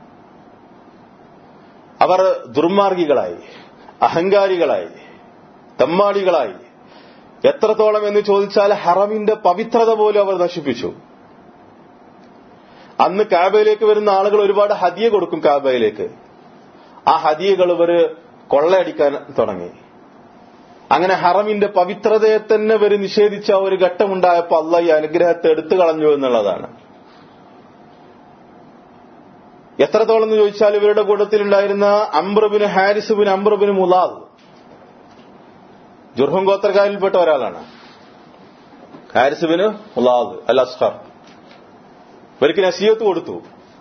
അവർ ദുർമാർഗികളായി, അഹങ്കാരികളായി, തമ്മാടികളായി. എത്രത്തോളം എന്ന് ചോദിച്ചാൽ ഹറമിന്റെ പവിത്രത പോലും അവർ നശിപ്പിച്ചു. അന്ന് കാബയിലേക്ക് വരുന്ന ആളുകൾ ഒരുപാട് ഹദിയ കൊടുക്കും കാബയിലേക്ക്. ആ ഹദിയകൾ ഇവര് കൊള്ളയടിക്കാൻ തുടങ്ങി. അങ്ങനെ ഹറമിന്റെ പവിത്രതയെ തന്നെ ഇവര് നിഷേധിച്ച ഒരു ഘട്ടമുണ്ടായപ്പോ അള്ളാഹ് ഈ അനുഗ്രഹത്തെ എടുത്തു കളഞ്ഞു എന്നുള്ളതാണ്. എത്രത്തോളം എന്ന് ചോദിച്ചാൽ ഇവരുടെ കൂട്ടത്തിലുണ്ടായിരുന്ന അംബ്രബിന് ഹാരിസുബിന് അംബ്രബിന് മുലാദ് ജുർഹും ഗോത്രക്കാരിൽപ്പെട്ട ഒരാളാണ്. ഹാരിസുബിന് മുലാദ് അൽ അസ്ഹർ ഇവർക്ക് നസീഹത്ത് കൊടുത്തു.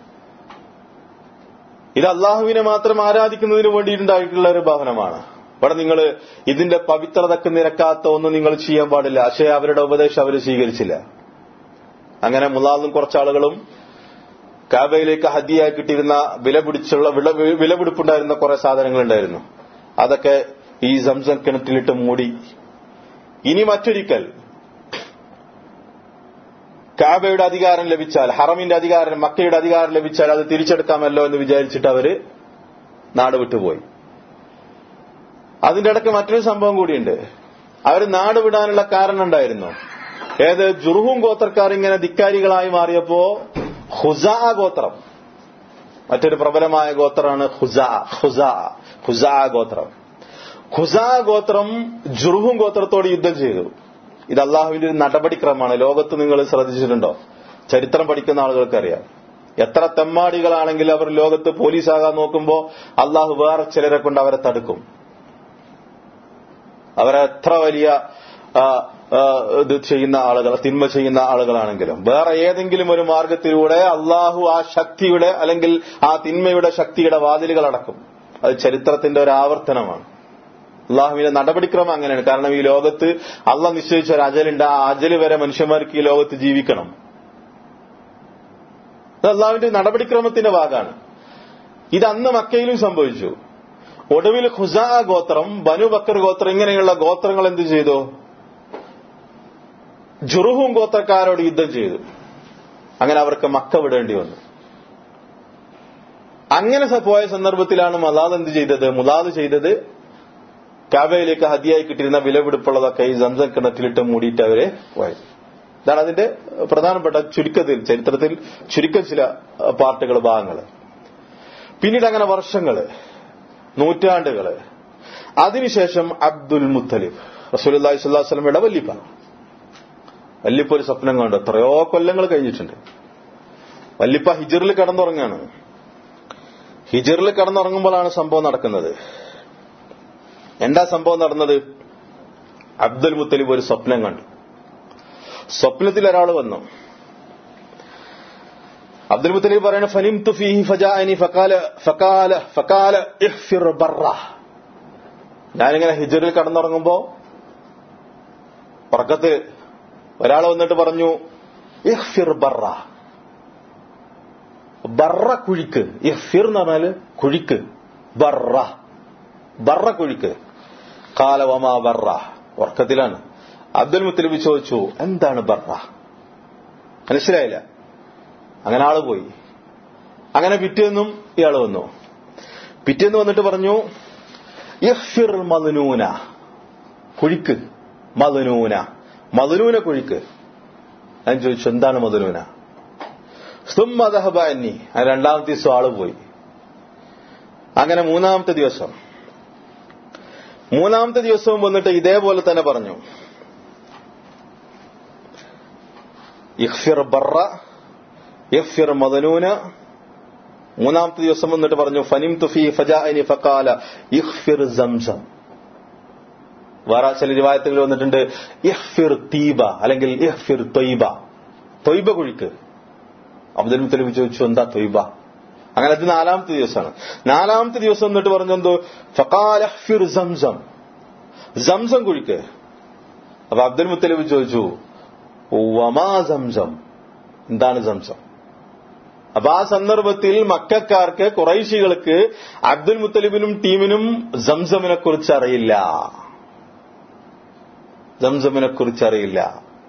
ഇത് അള്ളാഹുവിനെ മാത്രം ആരാധിക്കുന്നതിന് വേണ്ടിയിട്ടുണ്ടായിട്ടുള്ള ഒരു ഭവനമാണ്. ഇവിടെ നിങ്ങൾ ഇതിന്റെ പവിത്രതക്ക് നിരക്കാത്ത ഒന്നും നിങ്ങൾ ചെയ്യാൻ പാടില്ല. പക്ഷേ അവരുടെ ഉപദേശം അവർ സ്വീകരിച്ചില്ല. അങ്ങനെ മുലാദും കുറച്ചാളുകളും കാബയിലേക്ക് ഹദിയായി കിട്ടിയിരുന്ന വില പിടിച്ചുള്ള വിലപിടിപ്പുണ്ടായിരുന്ന കുറെ സാധനങ്ങൾ ഉണ്ടായിരുന്നു. അതൊക്കെ ഈ സംസം കിണറ്റിലിട്ട് മൂടി ഇനി മറ്റൊരിക്കൽ കാബയുടെ അധികാരം ലഭിച്ചാൽ, ഹറമിന്റെ അധികാരം, മക്കയുടെ അധികാരം ലഭിച്ചാൽ അത് തിരിച്ചെടുക്കാമല്ലോ എന്ന് വിചാരിച്ചിട്ട് അവര് നാട് വിട്ടുപോയി. അതിന്റെ ഇടയ്ക്ക് മറ്റൊരു സംഭവം കൂടിയുണ്ട്. അവർ നാട് വിടാനുള്ള കാരണം ഉണ്ടായിരുന്നു. ഏത് ജുർഹും ഗോത്രക്കാർ ഇങ്ങനെ ധിക്കാരികളായി മാറിയപ്പോ ഖുസാ ഗോത്രം, മറ്റൊരു പ്രബലമായ ഗോത്രമാണ് ഖുസാ ഖുസാ ഖുസാ ഗോത്രം. ഖുസാ ഗോത്രം ജുർഹും ഗോത്രത്തോട് യുദ്ധം ചെയ്തു. ഇത് അള്ളാഹുവിന്റെ ഒരു നടപടിക്രമമാണ്. ലോകത്ത് നിങ്ങൾ ശ്രദ്ധിച്ചിട്ടുണ്ടോ? ചരിത്രം പഠിക്കുന്ന ആളുകൾക്കറിയാം. എത്ര തെമ്മാടികളാണെങ്കിൽ അവർ ലോകത്ത് പോലീസാകാൻ നോക്കുമ്പോ അള്ളാഹു വേറെ ചിലരെ കൊണ്ട് അവരെ തടുക്കും. അവരെ എത്ര വലിയ ഇത് ചെയ്യുന്ന ആളുകൾ, തിന്മ ചെയ്യുന്ന ആളുകളാണെങ്കിലും വേറെ ഏതെങ്കിലും ഒരു മാർഗത്തിലൂടെ അള്ളാഹു ആ ശക്തിയുടെ അല്ലെങ്കിൽ ആ തിന്മയുടെ ശക്തിയുടെ വാതിലുകൾ അടക്കും. അത് ചരിത്രത്തിന്റെ ഒരു ആവർത്തനമാണ്. അള്ളാഹുവിന്റെ നടപടിക്രമം അങ്ങനെയാണ്. കാരണം ഈ ലോകത്ത് അള്ളാഹ് നിശ്ചയിച്ച ഒരു അജലുണ്ട്. ആ അജല് വരെ മനുഷ്യന്മാർക്ക് ഈ ലോകത്ത് ജീവിക്കണം. അത് അള്ളാഹുവിന്റെ നടപടിക്രമത്തിന്റെ ഭാഗമാണ്. ഇത് അന്ന് മക്കയിലും സംഭവിച്ചു. ഒടുവിൽ ഖുസാ ഗോത്രം, ബനു ബക്കർ ഗോത്രം, ഇങ്ങനെയുള്ള ഗോത്രങ്ങൾ എന്ത് ചെയ്തു? ജുർഹും ഗോത്രക്കാരോട് യുദ്ധം ചെയ്തു. അങ്ങനെ അവർക്ക് മക്ക വിടേണ്ടി വന്നു. അങ്ങനെ പോയ സന്ദർഭത്തിലാണ് മുലാദ് എന്ത് ചെയ്തത്? മുലാദ് ചെയ്തത് കാബയിലേക്ക് ഹദിയായി കിട്ടിയിരുന്ന വിലപിടിപ്പുള്ളതൊക്കെ ഈ സംസം കിണറ്റിലിട്ട് മൂടിയിട്ട് അവരെ പോയത്. ഇതാണ് അതിന്റെ പ്രധാനപ്പെട്ട ചുരുക്കത്തിൽ, ചരിത്രത്തിൽ ചുരുക്കം ചില പാർട്ടുകൾ, ഭാഗങ്ങൾ. പിന്നീട് അങ്ങനെ വർഷങ്ങള്, നൂറ്റാണ്ടുകള്. അതിനുശേഷം അബ്ദുൽ മുത്തലിബ്, റസൂലുള്ളാഹി സ്വല്ലല്ലാഹു അലൈഹി വസല്ലമയുടെ വല്ലിപ്പ, വല്ലിപ്പ ഒരു സ്വപ്നം കണ്ടു. എത്രയോ കൊല്ലങ്ങൾ കഴിഞ്ഞിട്ടുണ്ട്. വല്ലിപ്പ ഹിജറിൽ കിടന്നുറങ്ങാണ്. ഹിജറിൽ കിടന്നുറങ്ങുമ്പോഴാണ് സംഭവം നടക്കുന്നത്. എന്താ സംഭവം നടന്നത്? അബ്ദുൽ മുത്തലിബ് ഒരു സ്വപ്നം കണ്ടു. സ്വപ്നത്തിൽ ഒരാൾ വന്നു. അബ്ദുൽ മുത്തലിബ് പറയുന്നത്, ഫനിംതു ഫീഹി ഫജാഅനി ഫഖാല ഫഖാല ഫഖാല ഇഹ്ഫിർ ബറ. ഞാനിങ്ങനെ ഹിജറിൽ കടന്നുറങ്ങുമ്പോ ഉറക്കത്ത് ഒരാൾ വന്നിട്ട് പറഞ്ഞു, ഇഹ്ഫിർ ബറ, ബറ കുഴിക്ക്. ഇഹ്ഫിർ എന്ന് പറഞ്ഞാല് കുഴിക്ക്, ബറ ബറ കുഴിക്ക്. ഖാല വമാ ബറ. ഉറക്കത്തിലാണ്. അബ്ദുൽ മുത്തലിബ് ചോദിച്ചു, എന്താണ് ബറ? മനസ്സിലായില്ല. അങ്ങനെ ആള് പോയി. അങ്ങനെ പിറ്റേന്നും ഇയാൾ വന്നു. പിറ്റേന്ന് വന്നിട്ട് പറഞ്ഞു, ഇഹ്ഫിർ മദ്നൂന, കുഴിക്ക്, മദ്നൂന, മദ്നൂന കുഴിക്ക്. ഞാൻ ചോദിച്ചു, എന്താണ് മദ്നൂന? സുമ്മ ദഹബ അന്നി. രണ്ടാമത്തെ ദിവസം ആള് പോയി. അങ്ങനെ മൂന്നാമത്തെ ദിവസം മൂന്നാമത്തെ ദിവസവും വന്നിട്ട് ഇതേപോലെ തന്നെ പറഞ്ഞു, ഇഹ്ഫിർ ബറ ഇഹ്ഫിർ മദ്നൂന. മൂന്നാമത്തെ ദിവസം വന്നിട്ട് പറഞ്ഞു, ഫനിംതു ഫീ ഫജാഅനി ഫഖാല ഇഹ്ഫിർ സംസം. വേറെ ചില റിവായത്തുകൾ വന്നിട്ടുണ്ട്, ഇഹ്ഫിർ തീബ അല്ലെങ്കിൽ ഇഹ്ഫിർ ത്വയ്ബ, ത്വയ്ബ കുഴിക്ക്. അബ്ദുൽ മുത്തലിബ് ചോദിച്ചു, എന്താ ത്വയ്ബ? അങ്ങനെ അത് നാലാമത്തെ ദിവസമാണ്. നാലാമത്തെ ദിവസം എന്നിട്ട് പറഞ്ഞെന്തോ ഫഖാല ഹ്ഫിർ സംസം, സംസം കുഴിക്ക്. അപ്പൊ അബ്ദുൽ മുത്തലിബ് ചോദിച്ചു, വമാ സംസം, എന്താണ് സംസം? അപ്പൊ ആ സന്ദർഭത്തിൽ മക്കക്കാർക്ക്, ഖുറൈശികൾക്ക് അബ്ദുൽ മുത്തലിബിനും ടീമിനും സംസമിനെ കുറിച്ച് അറിയില്ല. സംസമിനെ കുറിച്ച് അറിയില്ല.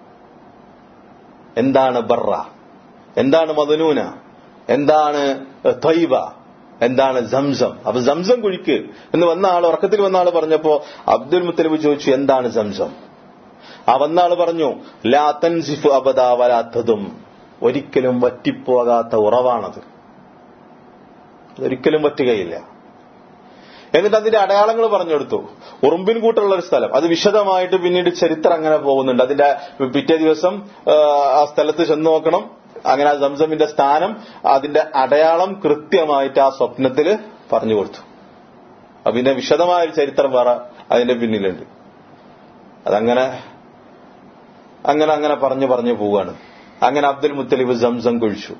എന്താണ് ബറ, എന്താണ് മദനൂന, എന്താണ് ത്വയ്ബ, എന്താണ് സംസം? അപ്പൊ സംസം കുഴിക്ക് എന്ന് വന്ന ആൾ, ഉറക്കത്തിൽ വന്ന ആള് പറഞ്ഞപ്പോ അബ്ദുൽ മുത്തലിബ് ചോദിച്ചു, എന്താണ് സംസം? ആ വന്ന ആള് പറഞ്ഞു, ലാ തൻസിഫു അബദാ വലാ തദും, ഒരിക്കലും വറ്റിപ്പോകാത്ത ഉറവാണത്, ഒരിക്കലും വറ്റുകയില്ല. എന്നിട്ട് അതിന്റെ അടയാളങ്ങൾ പറഞ്ഞെടുത്തു. ഉറുമ്പിൻ കൂട്ടുള്ള ഒരു സ്ഥലം, അത് വിശദമായിട്ട് പിന്നീട് ചരിത്രം അങ്ങനെ പോകുന്നുണ്ട്. അതിന്റെ പിറ്റേ ദിവസം ആ സ്ഥലത്ത് ചെന്ന് നോക്കണം. അങ്ങനെ ആ സംസമിന്റെ സ്ഥാനം, അതിന്റെ അടയാളം കൃത്യമായിട്ട് ആ സ്വപ്നത്തിൽ പറഞ്ഞു കൊടുത്തു. അതിന്റെ വിശദമായ ഒരു ചരിത്രം വേറെ അതിന്റെ പിന്നിലുണ്ട്. അതങ്ങനെ അങ്ങനെ അങ്ങനെ പറഞ്ഞു പറഞ്ഞു പോവുകയാണ്. അങ്ങനെ അബ്ദുൽ മുത്തലിബ് സംസം കുഴിച്ചു.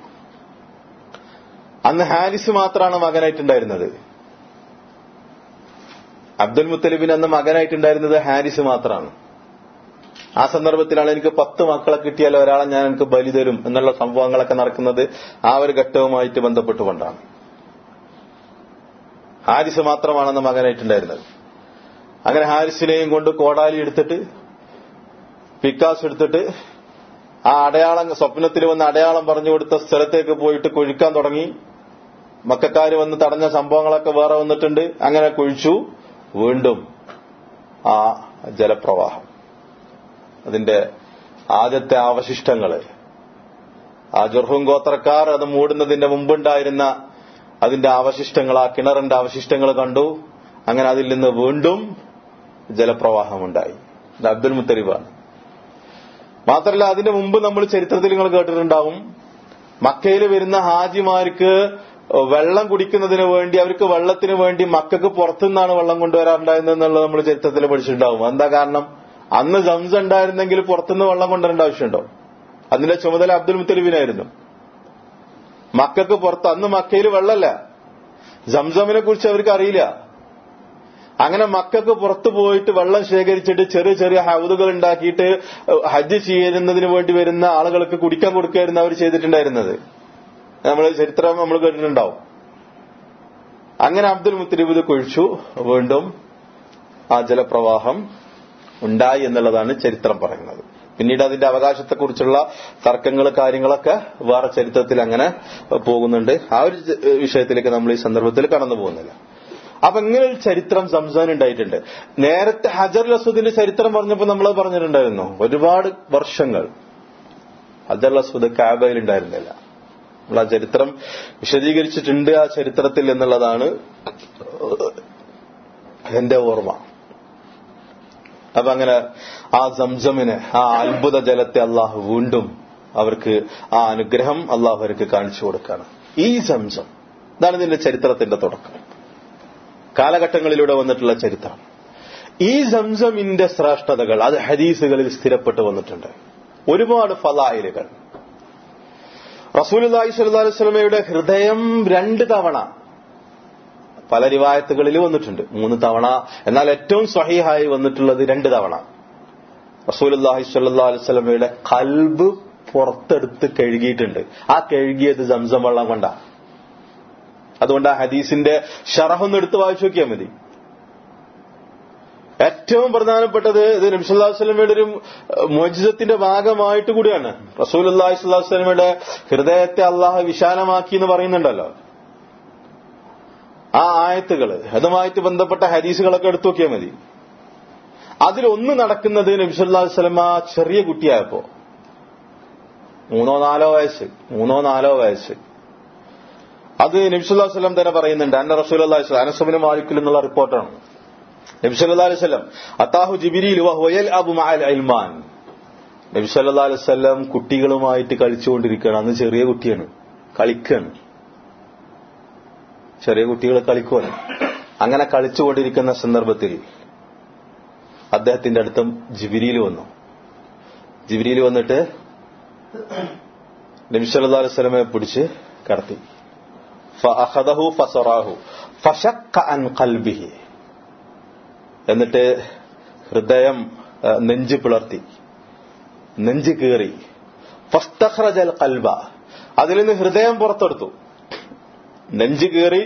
അന്ന് ഹാരിസ് മാത്രമാണ് മകനായിട്ടുണ്ടായിരുന്നത്. അബ്ദുൽ മുത്തലിബിന് അന്ന് മകനായിട്ടുണ്ടായിരുന്നത് ഹാരിസ് മാത്രമാണ്. ആ സന്ദർഭത്തിലാണ് എനിക്ക് പത്ത് മക്കളെ കിട്ടിയാൽ ഒരാളെ ഞാൻ എനിക്ക് ബലി തരും എന്നുള്ള സംഭവങ്ങളൊക്കെ നടക്കുന്നത് ആ ഒരു ഘട്ടവുമായിട്ട് ബന്ധപ്പെട്ടുകൊണ്ടാണ്. ഹാരിസ് മാത്രമാണെന്ന് മകനായിട്ടുണ്ടായിരുന്നത്. അങ്ങനെ ഹാരിസിനെയും കൊണ്ട് കോടാലി എടുത്തിട്ട്, പിക്കാസ് എടുത്തിട്ട് ആ അടയാളം, സ്വപ്നത്തിൽ വന്ന് അടയാളം പറഞ്ഞു കൊടുത്ത സ്ഥലത്തേക്ക് പോയിട്ട് കൊഴിക്കാൻ തുടങ്ങി. മക്കക്കാര് വന്ന് തടഞ്ഞ സംഭവങ്ങളൊക്കെ വേറെ വന്നിട്ടുണ്ട്. അങ്ങനെ കൊഴിച്ചു. വീണ്ടും ആ ജലപ്രവാഹം, അതിന്റെ ആദ്യത്തെ അവശിഷ്ടങ്ങള്, ആ ജുർഹും ഗോത്രക്കാർ അത് മൂടുന്നതിന്റെ മുമ്പുണ്ടായിരുന്ന അതിന്റെ അവശിഷ്ടങ്ങൾ, ആ കിണറിന്റെ അവശിഷ്ടങ്ങൾ കണ്ടു. അങ്ങനെ അതിൽ നിന്ന് വീണ്ടും ജലപ്രവാഹമുണ്ടായി. ഇത് അബ്ദുൽ മുത്തലിബാണ്. മാത്രമല്ല, അതിന്റെ മുമ്പ് നമ്മൾ ചരിത്രത്തിൽ നിങ്ങൾ കേട്ടിട്ടുണ്ടാവും, മക്കയിൽ വരുന്ന ഹാജിമാർക്ക് വെള്ളം കുടിക്കുന്നതിന് വേണ്ടി, അവർക്ക് വെള്ളത്തിന് വേണ്ടി മക്കൾക്ക് പുറത്തുനിന്നാണ് വെള്ളം കൊണ്ടുവരാറുണ്ടായിരുന്നെന്നുള്ളത് നമ്മൾ ചരിത്രത്തിൽ പഠിച്ചിട്ടുണ്ടാവും. എന്താ കാരണം? അന്ന് സംസം ഉണ്ടായിരുന്നെങ്കിൽ പുറത്തുനിന്ന് വെള്ളം കൊണ്ടുവരേണ്ട ആവശ്യമുണ്ടോ? അതിന്റെ ചുമതല അബ്ദുൽ മുത്തലിബിനായിരുന്നു. മക്കൾക്ക് പുറത്ത്, അന്ന് മക്കയിൽ വെള്ളമല്ല, സംസമിനെ കുറിച്ച് അവർക്ക് അറിയില്ല. അങ്ങനെ മക്കൾക്ക് പുറത്തു പോയിട്ട് വെള്ളം ശേഖരിച്ചിട്ട് ചെറിയ ചെറിയ ഹൗദുകൾ ഉണ്ടാക്കിയിട്ട് ഹജ്ജ് ചെയ്യുന്നതിന് വേണ്ടി വരുന്ന ആളുകൾക്ക് കുടിക്കാൻ കൊടുക്കുകയായിരുന്നു അവർ ചെയ്തിട്ടുണ്ടായിരുന്നത്. നമ്മൾ ചരിത്രം നമ്മൾ കേട്ടിട്ടുണ്ടാവും. അങ്ങനെ അബ്ദുൽ മുത്തലിബ് ഇത് കുഴിച്ചു. വീണ്ടും ആ ജലപ്രവാഹം ഉണ്ടായി എന്നുള്ളതാണ് ചരിത്രം പറയുന്നത്. പിന്നീട് അതിന്റെ അവകാശത്തെക്കുറിച്ചുള്ള തർക്കങ്ങൾ, കാര്യങ്ങളൊക്കെ വേറെ ചരിത്രത്തിൽ അങ്ങനെ പോകുന്നുണ്ട്. ആ ഒരു വിഷയത്തിലേക്ക് നമ്മൾ ഈ സന്ദർഭത്തിൽ കടന്നു പോകുന്നില്ല. അപ്പൊ ഇങ്ങനെ ഒരു ചരിത്രം സംസാരം ഉണ്ടായിട്ടുണ്ട്. നേരത്തെ ഹജറുൽ അസ്വദിന്റെ ചരിത്രം പറഞ്ഞപ്പോൾ നമ്മൾ പറഞ്ഞിട്ടുണ്ടായിരുന്നു, ഒരുപാട് വർഷങ്ങൾ ഹജറുൽ അസ്വദ് കാബയിൽ ഉണ്ടായിരുന്നില്ല. നമ്മൾ ആ ചരിത്രം വിശദീകരിച്ചിട്ടുണ്ട് ആ ചരിത്രത്തിൽ എന്നുള്ളതാണ് എന്റെ ഓർമ്മ. അപ്പൊ അങ്ങനെ ആ സംസമിനെ, ആ അത്ഭുത ജലത്തെ അള്ളാഹു വീണ്ടും അവർക്ക് ആ അനുഗ്രഹം അള്ളാഹു അവർക്ക് കാണിച്ചു കൊടുക്കുകയാണ്. ഈ സംസം, ഇതാണ് ഇതിന്റെ ചരിത്രത്തിന്റെ തുടക്കം, കാലഘട്ടങ്ങളിലൂടെ വന്നിട്ടുള്ള ചരിത്രം. ഈ സംസമിന്റെ ശ്രേഷ്ഠതകൾ അത് ഹദീസുകളിൽ സ്ഥിരപ്പെട്ടു വന്നിട്ടുണ്ട്. ഒരുപാട് ഫളായിലുകൾ. റസൂലുള്ളാഹി സ്വല്ലല്ലാഹു അലൈഹി വസല്ലമയുടെ ഹൃദയം രണ്ട് തവണ, പല റിവായത്തുകളിൽ വന്നിട്ടുണ്ട് മൂന്ന് തവണ, എന്നാൽ ഏറ്റവും സ്വഹീഹായി വന്നിട്ടുള്ളത് രണ്ട് തവണ. റസൂലുള്ളാഹി സ്വല്ലല്ലാഹു അലൈഹി വസല്ലമയുടെ ഖൽബ് പുറത്തെടുത്ത് കഴുകിയിട്ടുണ്ട്. ആ കഴുകിയത് സംസം വെള്ളം കൊണ്ടാണ്. അതുകൊണ്ട് ആ ഹദീസിന്റെ ശറഹൊന്ന് എടുത്ത് വായിച്ചു നോക്കിയാൽ മതി. ഏറ്റവും പ്രധാനപ്പെട്ടത് ഇത് നബി സല്ലല്ലാഹു അലൈഹി വസല്ലമയുടെ ഒരു മുഅ്ജിസത്തിന്റെ ഭാഗമായിട്ട് കൂടിയാണ്. റസൂലുള്ളാഹി സ്വല്ലല്ലാഹു അലൈഹി വസല്ലമയുടെ ഹൃദയത്തെ അള്ളാഹു വിശാലമാക്കി എന്ന് പറയുന്നുണ്ടല്ലോ. ആ ആയത്തുകൾ, അതുമായിട്ട് ബന്ധപ്പെട്ട ഹദീസുകളൊക്കെ എടുത്തു നോക്കിയാൽ മതി. അതിലൊന്ന് നടക്കുന്നത് നബി സല്ലല്ലാഹു അലൈഹി വസല്ലമ ചെറിയ കുട്ടിയായപ്പോ, മൂന്നോ നാലോ വയസ്സ് മൂന്നോ നാലോ വയസ്സ് അത് നബി സല്ലല്ലാഹു അലൈഹി വസല്ലം തന്നെ പറയുന്നുണ്ട്. അന്ന റസൂലുള്ളാഹി സ്വല്ലല്ലാഹു അലൈഹി വസല്ലം മാലിക്കിൽ എന്നുള്ള റിപ്പോർട്ടാണ്. നബി സല്ലല്ലാഹു അലൈഹി വസല്ലം അതാഹു ജിബ്രീൽ വഹുവ യൽഅബു മഅൽ ഇൽമാൻ. നബി സല്ലല്ലാഹു അലൈഹി വസല്ലം കുട്ടികളുമായിട്ട് കളിച്ചുകൊണ്ടിരിക്കുകയാണ്. അന്ന് ചെറിയ കുട്ടിയാണ്, കളിക്കുകയാണ്. ചെറിയ കുട്ടികൾ കളിക്കുവാണ്. അങ്ങനെ കളിച്ചുകൊണ്ടിരിക്കുന്ന സന്ദർഭത്തിൽ അദ്ദേഹത്തിന്റെ അടുത്തും ജിബ്രീൽ വന്നു. ജിബ്രീൽ വന്നിട്ട് നബി സല്ലല്ലാഹു അലൈഹി വസല്ലമയെ പിടിച്ച് കടത്തി. ഫഅഖദഹു ഫസറാഹു ഫശഖ അൻ ഖൽബിഹി, എന്നിട്ട് ഹൃദയം നെഞ്ച് പിളർത്തി, നെഞ്ച് കീറി. ഫസ്തഖ്റജൽ ഖൽബ, അതിൽ നിന്ന് ഹൃദയം പുറത്തെടുത്തു. നെഞ്ച് കീറി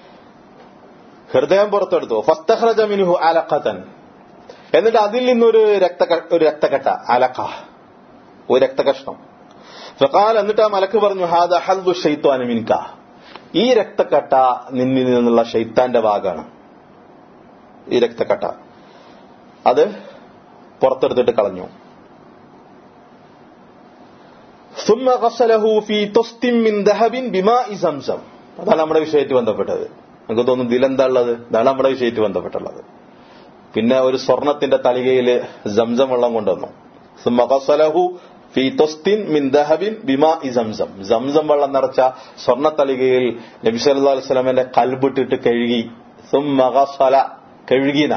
ഹൃദയം പുറത്തെടുത്തു. ഫസ്തഖ്റജ മിൻഹു അലഖതൻ, എന്നിട്ട് അതിൽ നിന്നൊരു രക്ത ഒരു രക്തക്കട്ട, അലഖ, ഒരു രക്തകഷ്ണം. ഫഖാൽ, എന്നിട്ട് ആ മലക്ക് പറഞ്ഞു, ഹാദാ ഹദ്ദു ശൈത്വാനി മിൻക, ഈ രക്തക്കട്ട നിന്നിൽ നിന്നുള്ള ശൈത്താന്റെ ഭാഗമാണ്. ഈ രക്തക്കട്ട അത് പുറത്തെടുത്തിട്ട് കളഞ്ഞു. സുമ്മ ഗസ്സലഹു ഫീ തുസ്തിൻ മിൻ ദഹബിൻ ബിമാഇ സംസം, അതാണ് നമ്മുടെ വിഷയമായിട്ട് ബന്ധപ്പെട്ടത്. നമുക്ക് തോന്നുന്നു ഇതിലെന്താ ഉള്ളത്, ഇതാണ് നമ്മുടെ വിഷയമായിട്ട് ബന്ധപ്പെട്ടുള്ളത്. പിന്നെ ഒരു സ്വർണത്തിന്റെ തളികയില് സംസം വെള്ളം കൊണ്ടുവന്നു. സുമ്മ ഗസ്സലഹു ഫീ തുസ്തിൻ മിൻ ദഹബിൻ ബിമാഇ സംസം, സംസം വെള്ളം നിറച്ച സ്വർണ്ണ തളികയിൽ നബി സല്ലല്ലാഹു അലൈഹി വസല്ലമയുടെ കൽബിട്ടിട്ട് കഴുകി. സുമ്മ ഗസ്സല, കഴുകിന,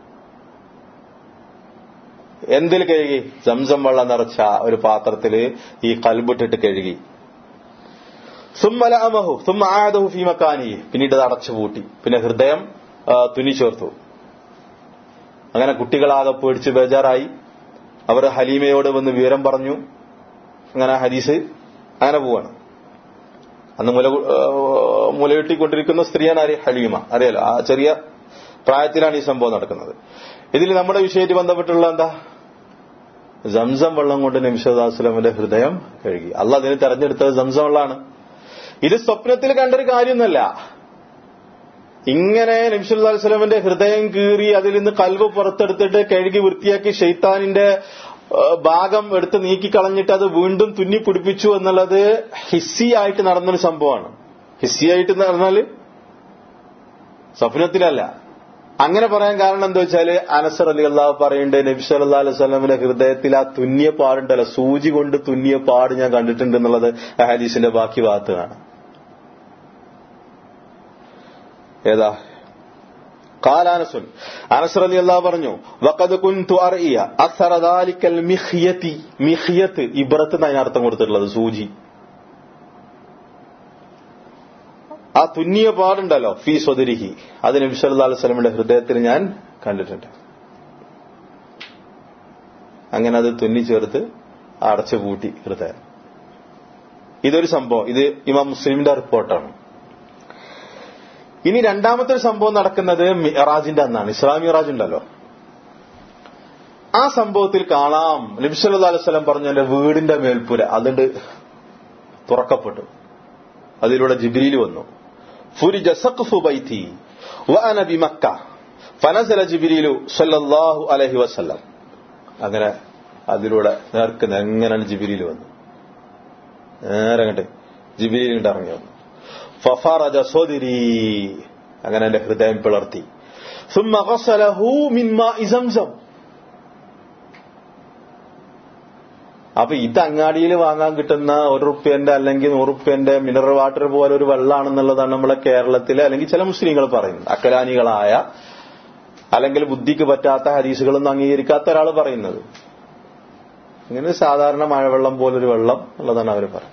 എന്തിൽ കഴുകി? സംസം വെള്ളം നിറച്ച ഒരു പാത്രത്തില് ഈ കൽബിട്ടിട്ട് കഴുകി. സുമ്മ ലഅമഹു സുമ്മ ആദഹു ഫീ മകാനിഹി, പിന്നീട് അത് അടച്ചു പൂട്ടി. പിന്നെ ഹൃദയം തുന്നി ചേർത്തു. അങ്ങനെ കുട്ടികളാകെ പേടിച്ച് ബേജാറായി. അവർ ഹലീമയോട് വന്ന് വിവരം പറഞ്ഞു. അങ്ങനെ ഹദീസ് അങ്ങനെ പോവാണ്. അന്ന് മുല മുലയൂട്ടിക്കൊണ്ടിരിക്കുന്ന സ്ത്രീയാണ് ആര്? ഹലീമ. അറിയാലോ, ആ ചെറിയ പ്രായത്തിലാണ് ഈ സംഭവം നടക്കുന്നത്. ഇതിൽ നമ്മുടെ വിഷയമായിട്ട് ബന്ധപ്പെട്ടുള്ള എന്താ? സംസം വെള്ളം കൊണ്ട് നബി സല്ലല്ലാഹു അലൈഹി വസല്ലമയുടെ ഹൃദയം കഴുകി. അള്ളാഹ് അതിന് തെരഞ്ഞെടുത്തത് സംസം വെള്ളമാണ്. ഇത് സ്വപ്നത്തിൽ കണ്ടൊരു കാര്യമൊന്നുമല്ല. ഇങ്ങനെ നബി സല്ലല്ലാഹു അലൈഹി വസല്ലമയുടെ ഹൃദയം കീറി അതിൽ നിന്ന് കൽബ് പുറത്തെടുത്തിട്ട് കഴുകി വൃത്തിയാക്കി ശൈത്താനിന്റെ ഭാഗം എടുത്ത് നീക്കിക്കളഞ്ഞിട്ട് അത് വീണ്ടും തുന്നി പിടിപ്പിച്ചു എന്നുള്ളത് ഹിസ്സിയായിട്ട് നടന്നൊരു സംഭവമാണ്. ഹിസ്സിയായിട്ട് നടന്നാൽ സ്വപ്നത്തിലല്ല. അങ്ങനെ പറയാൻ കാരണം എന്താ വെച്ചാല് അനസ് റളിയല്ലാഹു പറയുന്നുണ്ട്, നബി സല്ലല്ലാഹു അലൈഹി വസല്ലമയുടെ ഹൃദയത്തിൽ ആ തുന്നിയ പാടുണ്ടല്ലോ, സൂചി കൊണ്ട് തുന്നിയ പാട് ഞാൻ കണ്ടിട്ടുണ്ട് എന്നുള്ളത് ആ ഹദീസിന്റെ ബാക്കി ഭാഗത്താണ്. ഏതാ? ഖാല അനസ്, അനസ് റളിയല്ലാഹു പറഞ്ഞു, വഖദ് കുൻതു അർഇയ അസ്റ ദാലികൽ മിഖ്യതി, മിഖ്യത്ത് ഇബ്രത്ത് എന്നാണ് അർത്ഥം കൊടുത്തിട്ടുള്ളത്, സൂചി. ആ തുന്നിയ പാടുണ്ടല്ലോ, ഫീ സ്വദരിഹി, അത് നബി സല്ലല്ലാഹു അലൈഹി വസല്ലമയുടെ ഹൃദയത്തിൽ ഞാൻ കണ്ടിട്ടുണ്ട്. അങ്ങനെ അത് തുന്നി ചേർത്ത് അടച്ചു പൂട്ടി ഹൃദയം. ഇതൊരു സംഭവം. ഇത് ഇമാം മുസ്ലിമിന്റെ റിപ്പോർട്ടാണ്. ഇനി രണ്ടാമത്തെ ഒരു സംഭവം നടക്കുന്നത് മിഅ്റാജിന്റെ അന്നാണ്. ഇസ്രാ മിഅ്റാജ് ഉണ്ടല്ലോ, ആ സംഭവത്തിൽ കാണാം നബി സല്ലല്ലാഹു അലൈഹി വസല്ലം പറഞ്ഞു, എന്റെ വീടിന്റെ മേൽപ്പുര അതുണ്ട് തുറക്കപ്പെട്ടു. അതിലൂടെ ജിബ്രീൽ വന്നു. ഫുരിജ സഖ്ഫു ബൈതി വഅന ബിമക്ക ഫനസല ജിബ്രീലു സല്ലല്ലാഹു അലൈഹി വസല്ലം. അങ്ങനെ അതിലൂടെ നേർക്ക് എങ്ങനെയാണ് ജിബ്രീൽ വന്നു, നേരെ അങ്ങോട്ട് ജിബ്രീൽ ഇങ്ങോട്ട് ഇറങ്ങി വന്നു. ഫഫറജ സദ്രി, അങ്ങനെ എന്റെ ഹൃദയം പിളർത്തി. സുമ്മ ഗസ്സലഹു മിൻ മാഇ സംസം. അപ്പൊ ഇത് അങ്ങാടിയിൽ വാങ്ങാൻ കിട്ടുന്ന ഒരു റുപ്യന്റെ അല്ലെങ്കിൽ നൂറുപ്യന്റെ മിനറൽ വാട്ടർ പോലെ ഒരു വെള്ളമാണെന്നുള്ളതാണ് നമ്മളെ കേരളത്തിലെ അല്ലെങ്കിൽ ചില മുസ്ലിങ്ങൾ പറയുന്നത്. അക്കലാനികളായ അല്ലെങ്കിൽ ബുദ്ധിക്ക് പറ്റാത്ത ഹദീസുകളൊന്നും അംഗീകരിക്കാത്ത ഒരാൾ പറയുന്നത്. ഇങ്ങനെ സാധാരണ മഴവെള്ളം പോലൊരു വെള്ളം ഉള്ളതാണ് അവർ പറയുന്നത്.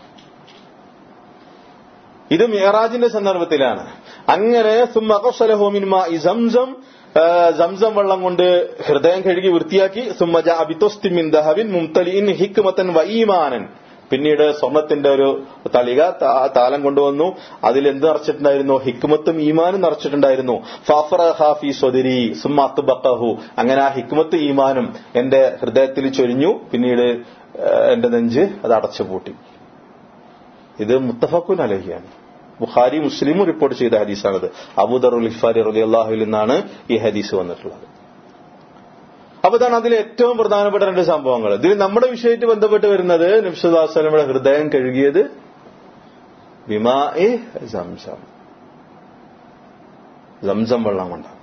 ഇത് മിഅ്റാജിന്റെ സന്ദർഭത്തിലാണ്. അങ്ങനെ സുമ്മ ഗസ്സലഹു മിൻ മാഇ സംസം, സംസം വെള്ളം കൊണ്ട് ഹൃദയം കഴുകി വൃത്തിയാക്കി. സുമ്മ ജാഅ ബിതുസ്തി മിൻ ദഹബിൻ മുംതലിഇൻ ഹിക്മതൻ വ ഈമാനൻ, പിന്നീട് സ്വർണത്തിന്റെ ഒരു തളിക താലം കൊണ്ടുവന്നു. അതിൽ എന്ത് നിറച്ചിട്ടുണ്ടായിരുന്നു? ഹിക്മത്തും ഈമാനും നിറച്ചിട്ടുണ്ടായിരുന്നു. ഫഅഫറഹ ഫീ സ്വദരി സുമ്മ അത്ബഖഹു, അങ്ങനെ ആ ഹിക്മത്ത് ഈമാനും എന്റെ ഹൃദയത്തിൽ ചൊരിഞ്ഞു. പിന്നീട് എന്റെ നെഞ്ച് അത് അടച്ചുപൂട്ടി. ഇത് മുത്തഫഖുൻ അലൈഹിയാണ്. ബുഖാരി മുസ്ലിമും റിപ്പോർട്ട് ചെയ്ത ഹദീസാണിത്. അബൂദറുൽ ഗിഫാരി റളിയല്ലാഹുവിൽ നിന്നാണ് ഈ ഹദീസ് വന്നിട്ടുള്ളത്. അപ്പൊ ഇതാണ് അതിലെ ഏറ്റവും പ്രധാനപ്പെട്ട രണ്ട് സംഭവങ്ങൾ. ഇതിൽ നമ്മുടെ വിഷയമായിട്ട് ബന്ധപ്പെട്ട് വരുന്നത് നബി സല്ലല്ലാഹു അലൈഹി വസല്ലമയുടെ ഹൃദയം കഴുകിയത് ബിമാഇ സംസം, സംസം വെള്ളം കൊണ്ടാണ്.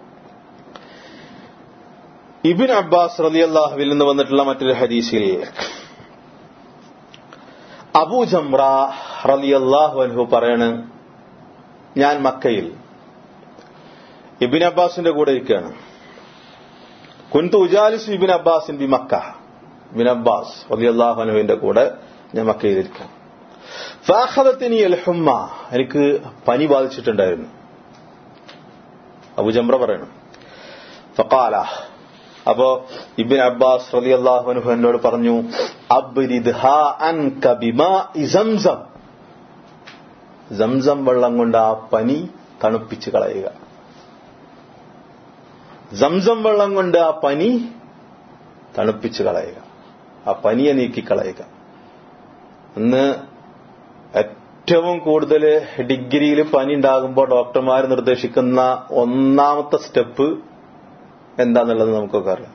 ഇബ്നു അബ്ബാസ് റളിയല്ലാഹുവിൽ നിന്ന് വന്നിട്ടുള്ള മറ്റൊരു ഹദീസിൽ അബൂ ജംറ റളിയല്ലാഹു അൻഹു പറയാണ്, ഞാൻ മക്കയിൽ ഇബ്നു അബ്ബാസിന്റെ കൂടെ ഇരിക്കുകയാണ്. കുൻതു ഉജാലിസു ഇബ്നു അബ്ബാസിൻ ബി മക്ക, ഇബ്നു അബ്ബാസ് റളിയല്ലാഹു അൻഹുവിന്റെ കൂടെ ഞാൻ മക്കയിൽ ഇരിക്കാം. ഫഅഖദത്നി അൽഹുമ്മ, എനിക്ക് പനി ബാധിച്ചിട്ടുണ്ടായിരുന്നു. അബൂ ജംറ പറയണം. ഫഖാല, അപ്പോ ഇബ്നു അബ്ബാസ് റളിയല്ലാഹു അൻഹു എന്നോട് പറഞ്ഞു, അബ്രിദ്ഹാ അൻക ബിമാഇ സംസം, സംസം വെള്ളം കൊണ്ട് ആ പനി തണുപ്പിച്ച് കളയുക. സംസം വെള്ളം കൊണ്ട് ആ പനി തണുപ്പിച്ച് കളയുക, ആ പനിയെ നീക്കിക്കളയുക. ഇന്ന് ഏറ്റവും കൂടുതൽ ഡിഗ്രിയിൽ പനി ഉണ്ടാകുമ്പോൾ ഡോക്ടർമാർ നിർദ്ദേശിക്കുന്ന ഒന്നാമത്തെ സ്റ്റെപ്പ് എന്താന്നുള്ളത് നമുക്കൊക്കെ അറിയാം.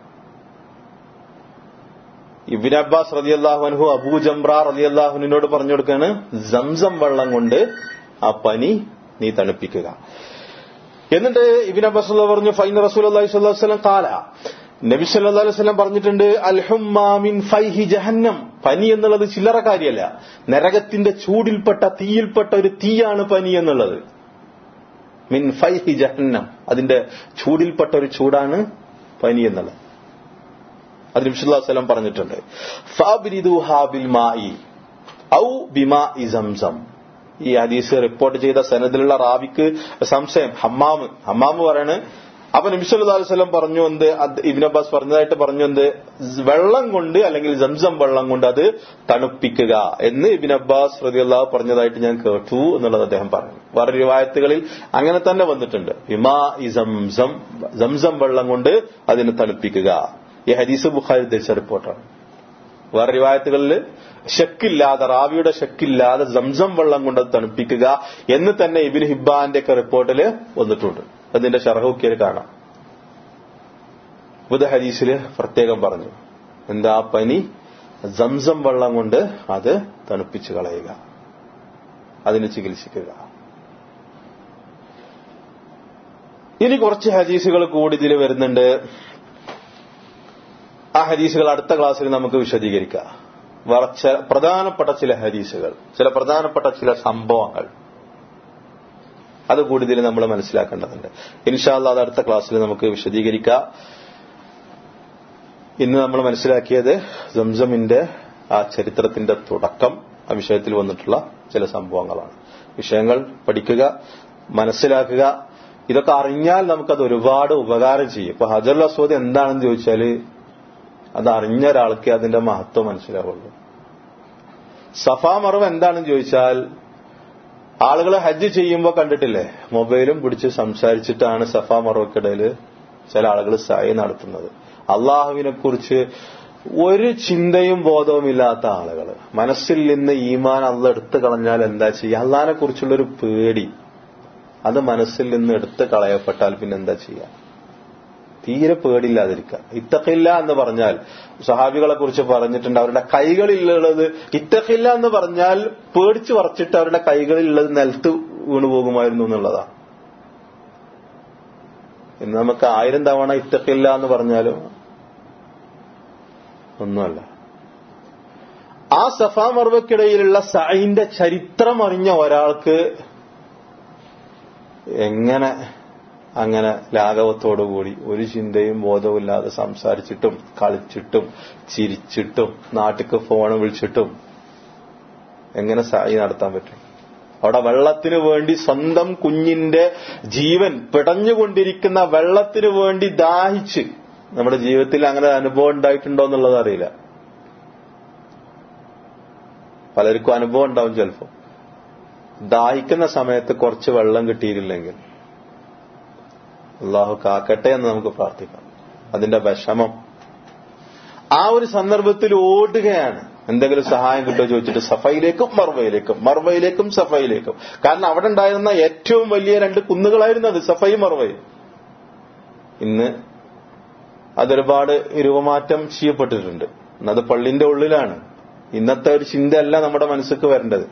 ഇബ്നു അബ്ബാസ് റളിയല്ലാഹു അൻഹു അബൂ ജംറ റളിയല്ലാഹുവിനോട് പറഞ്ഞു കൊടുക്കാണ്, സംസം വെള്ളം കൊണ്ട് ആ പനി നീ തണുപ്പിക്കുക. എന്നിട്ട് ഇബ്നു അബ്ബാസ് പറഞ്ഞു, ഫൈന റസൂലുള്ളാഹി സ്വല്ലല്ലാഹു അലൈഹി വസല്ലം ഖാല, നബി സല്ലല്ലാഹു അലൈഹി വസല്ലം പറഞ്ഞിട്ടുണ്ട്, അൽ ഹുമ്മാ മിൻ ഫൈഹി ജഹന്നം, പനി എന്നുള്ളത് ചില്ലറ കാര്യമല്ല, നരകത്തിന്റെ ചൂടിൽപ്പെട്ട തീയിൽപ്പെട്ട ഒരു തീയാണ് പനി എന്നുള്ളത്. മിൻ ഫൈഹി ജഹന്നം, അതിന്റെ ചൂടിൽപ്പെട്ട ഒരു ചൂടാണ് പനി എന്നുള്ളത്. അത് നബി സല്ലല്ലാഹു അലൈഹി വസല്ലം പറഞ്ഞിട്ടുണ്ട്. ഫഅബ്രിദൂഹാ ബിൽ മാഇ ഔ ബിമാഇ സംസം. ഈ ഹദീസ് റിപ്പോർട്ട് ചെയ്ത സനദിലുള്ള റാവിക്ക് സംശയം, ഹമ്മാമ് ഹമ്മാമ് പറയാണ്. അപ്പൊ നബി സല്ലല്ലാഹു അലൈഹി വസല്ലം പറഞ്ഞു എന്ത്, ഇബ്നു അബ്ബാസ് പറഞ്ഞതായിട്ട് പറഞ്ഞു എന്ത്, വെള്ളം കൊണ്ട് അല്ലെങ്കിൽ സംസം വെള്ളം കൊണ്ട് അത് തണുപ്പിക്കുക എന്ന് ഇബ്നു അബ്ബാസ് റളിയല്ലാഹു പറഞ്ഞതായിട്ട് ഞാൻ കേട്ടു എന്നുള്ളത് അദ്ദേഹം പറഞ്ഞു. വേറെ റിവായത്തുകളിൽ അങ്ങനെ തന്നെ വന്നിട്ടുണ്ട്, ബിമാഇ സംസം, സംസം വെള്ളം കൊണ്ട് അതിനെ തണുപ്പിക്കുക. ഈ ഹദീസ് ബുഖാരി ഉദ്ധരിച്ച റിപ്പോർട്ടാണ്. വേറെ റിവായത്തുകളിൽ ശക്കില്ലാതെ, റാവിയുടെ ശക്കില്ലാതെ സംസം വെള്ളം കൊണ്ട് തണുപ്പിക്കുക എന്ന് തന്നെ ഇബ്നു ഹിബ്ബാന്റെ ഒക്കെ റിപ്പോർട്ടിൽ വന്നിട്ടുണ്ട്. അതിന്റെ ശർഹുക്കിൽ കാണാം. ഇത് ഹദീസില് പ്രത്യേകം പറഞ്ഞു, എന്താ പനി സംസം വെള്ളം കൊണ്ട് അത് തണുപ്പിച്ചു കളയുക, അതിന് ചികിത്സിക്കുക. ഇനി കുറച്ച് ഹദീസുകൾ കൂടി ഇതിൽ വരുന്നുണ്ട്. ആ ഹദീസുകൾ അടുത്ത ക്ലാസ്സിൽ നമുക്ക് വിശദീകരിക്കാം. പ്രധാനപ്പെട്ട ചില ഹദീസുകൾ, ചില പ്രധാനപ്പെട്ട ചില സംഭവങ്ങൾ, അത് കൂടി ഇതിൽ നമ്മൾ മനസ്സിലാക്കേണ്ടതുണ്ട്. ഇൻഷാ അല്ലാഹ് അത് അടുത്ത ക്ലാസ്സിൽ നമുക്ക് വിശദീകരിക്കാം. ഇന്ന് നമ്മൾ മനസ്സിലാക്കിയത് സംസമിന്റെ ആ ചരിത്രത്തിന്റെ തുടക്കം, ആ വിഷയത്തിൽ വന്നിട്ടുള്ള ചില സംഭവങ്ങളാണ്. വിഷയങ്ങൾ പഠിക്കുക, മനസ്സിലാക്കുക. ഇതൊക്കെ അറിഞ്ഞാൽ നമുക്കത് ഒരുപാട് ഉപകാരം ചെയ്യും. ഇപ്പൊ ഹജറുൽ അസ്വദ് എന്താണെന്ന് ചോദിച്ചാൽ അത് അറിഞ്ഞ ഒരാൾക്ക് അതിന്റെ മഹത്വം മനസ്സിലാവുള്ളൂ. സഫാ മർവ എന്താണെന്ന് ചോദിച്ചാൽ ആളുകൾ ഹജ്ജ് ചെയ്യുമ്പോൾ കണ്ടിട്ടില്ലേ, മൊബൈലും പിടിച്ച് സംസാരിച്ചിട്ടാണ് സഫാ മർവക്കിടയിൽ ചില ആളുകൾ സഅയ് നടത്തുന്നത്. അള്ളാഹുവിനെ കുറിച്ച് ഒരു ചിന്തയും ബോധവും ഇല്ലാത്ത ആളുകൾ, മനസ്സിൽ നിന്ന് ഈമാൻ അള്ളാഹ് എടുത്തു കളഞ്ഞാൽ എന്താ ചെയ്യുക, അള്ളാഹിനെ കുറിച്ചുള്ളൊരു പേടി അത് മനസ്സിൽ നിന്ന് എടുത്തു കളയപ്പെട്ടാൽ പിന്നെ എന്താ ചെയ്യുക, തീരെ പേടില്ലാതിരിക്കുക. ഇത്തഖില്ല എന്ന് പറഞ്ഞാൽ സഹാബികളെ കുറിച്ച് പറഞ്ഞിട്ടുണ്ട്, അവരുടെ കൈകളിലുള്ളത്, ഇത്തഖില്ല എന്ന് പറഞ്ഞാൽ പേടിച്ച് വറച്ചിട്ട് അവരുടെ കൈകളിലുള്ളത് നിലത്ത് വീണുപോകുമായിരുന്നു എന്നുള്ളതാണ്. ഇന്ന് നമുക്ക് ആയിരം തവണ ഇത്തഖില്ല എന്ന് പറഞ്ഞാലും ഒന്നുമല്ല. ആ സഫാ മർവക്കിടയിലുള്ള സഅയിന്റെ ചരിത്രം അറിഞ്ഞ ഒരാൾക്ക് എങ്ങനെ അങ്ങനെ ലാഘവത്തോടുകൂടി ഒരു ചിന്തയും ബോധവുമില്ലാതെ സംസാരിച്ചിട്ടും കളിച്ചിട്ടും ചിരിച്ചിട്ടും നാട്ടിക്ക് ഫോൺ വിളിച്ചിട്ടും എങ്ങനെ സഅയ് നടത്താൻ പറ്റും? അവിടെ വെള്ളത്തിനു വേണ്ടി, സ്വന്തം കുഞ്ഞിന്റെ ജീവൻ പിടഞ്ഞുകൊണ്ടിരിക്കുന്ന വെള്ളത്തിനു വേണ്ടി ദാഹിച്ച്, നമ്മുടെ ജീവിതത്തിൽ അങ്ങനെ അനുഭവം ഉണ്ടായിട്ടുണ്ടോ എന്നുള്ളത് അറിയില്ല. പലർക്കും അനുഭവം ഉണ്ടാവും. ചിലപ്പോൾ ദാഹിക്കുന്ന സമയത്ത് കുറച്ച് വെള്ളം കിട്ടിയിട്ടില്ലെങ്കിൽ അള്ളാഹു കാക്കട്ടെ എന്ന് നമുക്ക് പ്രാർത്ഥിക്കാം. അതിന്റെ വിഷമം ആ ഒരു സന്ദർഭത്തിൽ ഓടുകയാണ്, എന്തെങ്കിലും സഹായം കിട്ടുമോ ചോദിച്ചിട്ട് സഫയിലേക്കും മർവയിലേക്കും, മർവയിലേക്കും സഫയിലേക്കും. കാരണം അവിടെ ഉണ്ടായിരുന്ന ഏറ്റവും വലിയ രണ്ട് കുന്നുകളായിരുന്നു അത്, സഫയും മർവയും. ഇന്ന് അതൊരുപാട് രൂപമാറ്റം ചെയ്യപ്പെട്ടിട്ടുണ്ട്. അത് പള്ളിന്റെ ഉള്ളിലാണ്. ഇന്നത്തെ ഒരു ചിന്തയല്ല നമ്മുടെ മനസ്സിലേക്ക് വരേണ്ടത്.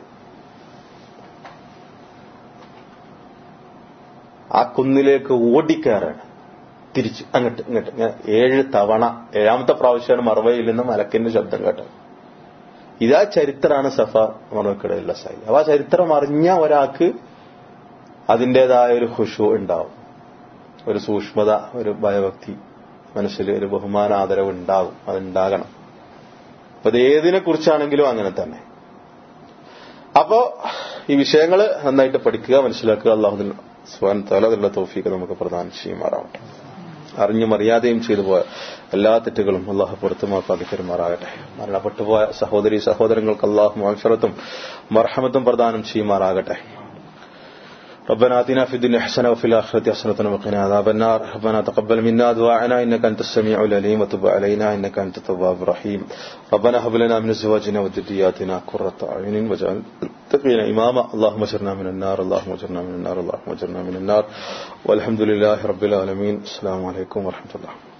ആ കുന്നിലേക്ക് ഓടിക്കയറാണ്, തിരിച്ച് അങ്ങോട്ട് ഇങ്ങോട്ട് ഏഴ് തവണ. ഏഴാമത്തെ പ്രാവശ്യമാണ് മർവയിൽ നിന്ന് മലക്കിന്റെ ശബ്ദം കേട്ടത്. ഇതാ ചരിത്രമാണ് സഫ മർവക്കിടയിലുള്ള സഅയ്. അപ്പൊ ആ ചരിത്രം അറിഞ്ഞ ഒരാൾക്ക് അതിൻ്റെതായ ഒരു ഖുശൂ ഉണ്ടാവും, ഒരു സൂക്ഷ്മത, ഒരു ഭയഭക്തി മനസ്സിൽ, ഒരു ബഹുമാന ആദരവ് ഉണ്ടാവും. അതുണ്ടാകണം. അപ്പൊ അത് ഏതിനെ കുറിച്ചാണെങ്കിലും അങ്ങനെ തന്നെ. അപ്പോ ഈ വിഷയങ്ങൾ നന്നായിട്ട് പഠിക്കുക, മനസ്സിലാക്കുക. അല്ലാഹു സുബ്ഹാനഹു വ തആല അതിനുള്ള തൗഫീഖ് നമുക്ക് പ്രദാനം ചെയ്യുമാറാവട്ടെ. അറിഞ്ഞും അറിയാതെയും ചെയ്തു പോയ എല്ലാ തെറ്റുകളും അല്ലാഹു പുറത്തുമാക്കാതെ പെരുമാറാകട്ടെ. മരണപ്പെട്ടുപോയ സഹോദരി സഹോദരങ്ങൾക്ക് അല്ലാഹു മഗ്ഫിറത്തും മർഹമത്തും പ്രദാനം ചെയ്യുമാറാകട്ടെ. ربنا آتنا في الدنيا حسنة وفي الآخرة حسنة وقنا عذاب النار. ربنا تقبل منا دعاءنا إنك أنت السميع العليم وتب علينا إنك أنت التواب الرحيم. ربنا هب لنا من أزواجنا وذرياتنا قرة أعين واجعلنا للمتقين إماما. اللهم اجرنا من النار اللهم اجرنا من النار اللهم اجرنا من النار والحمد لله رب العالمين. السلام عليكم ورحمة الله.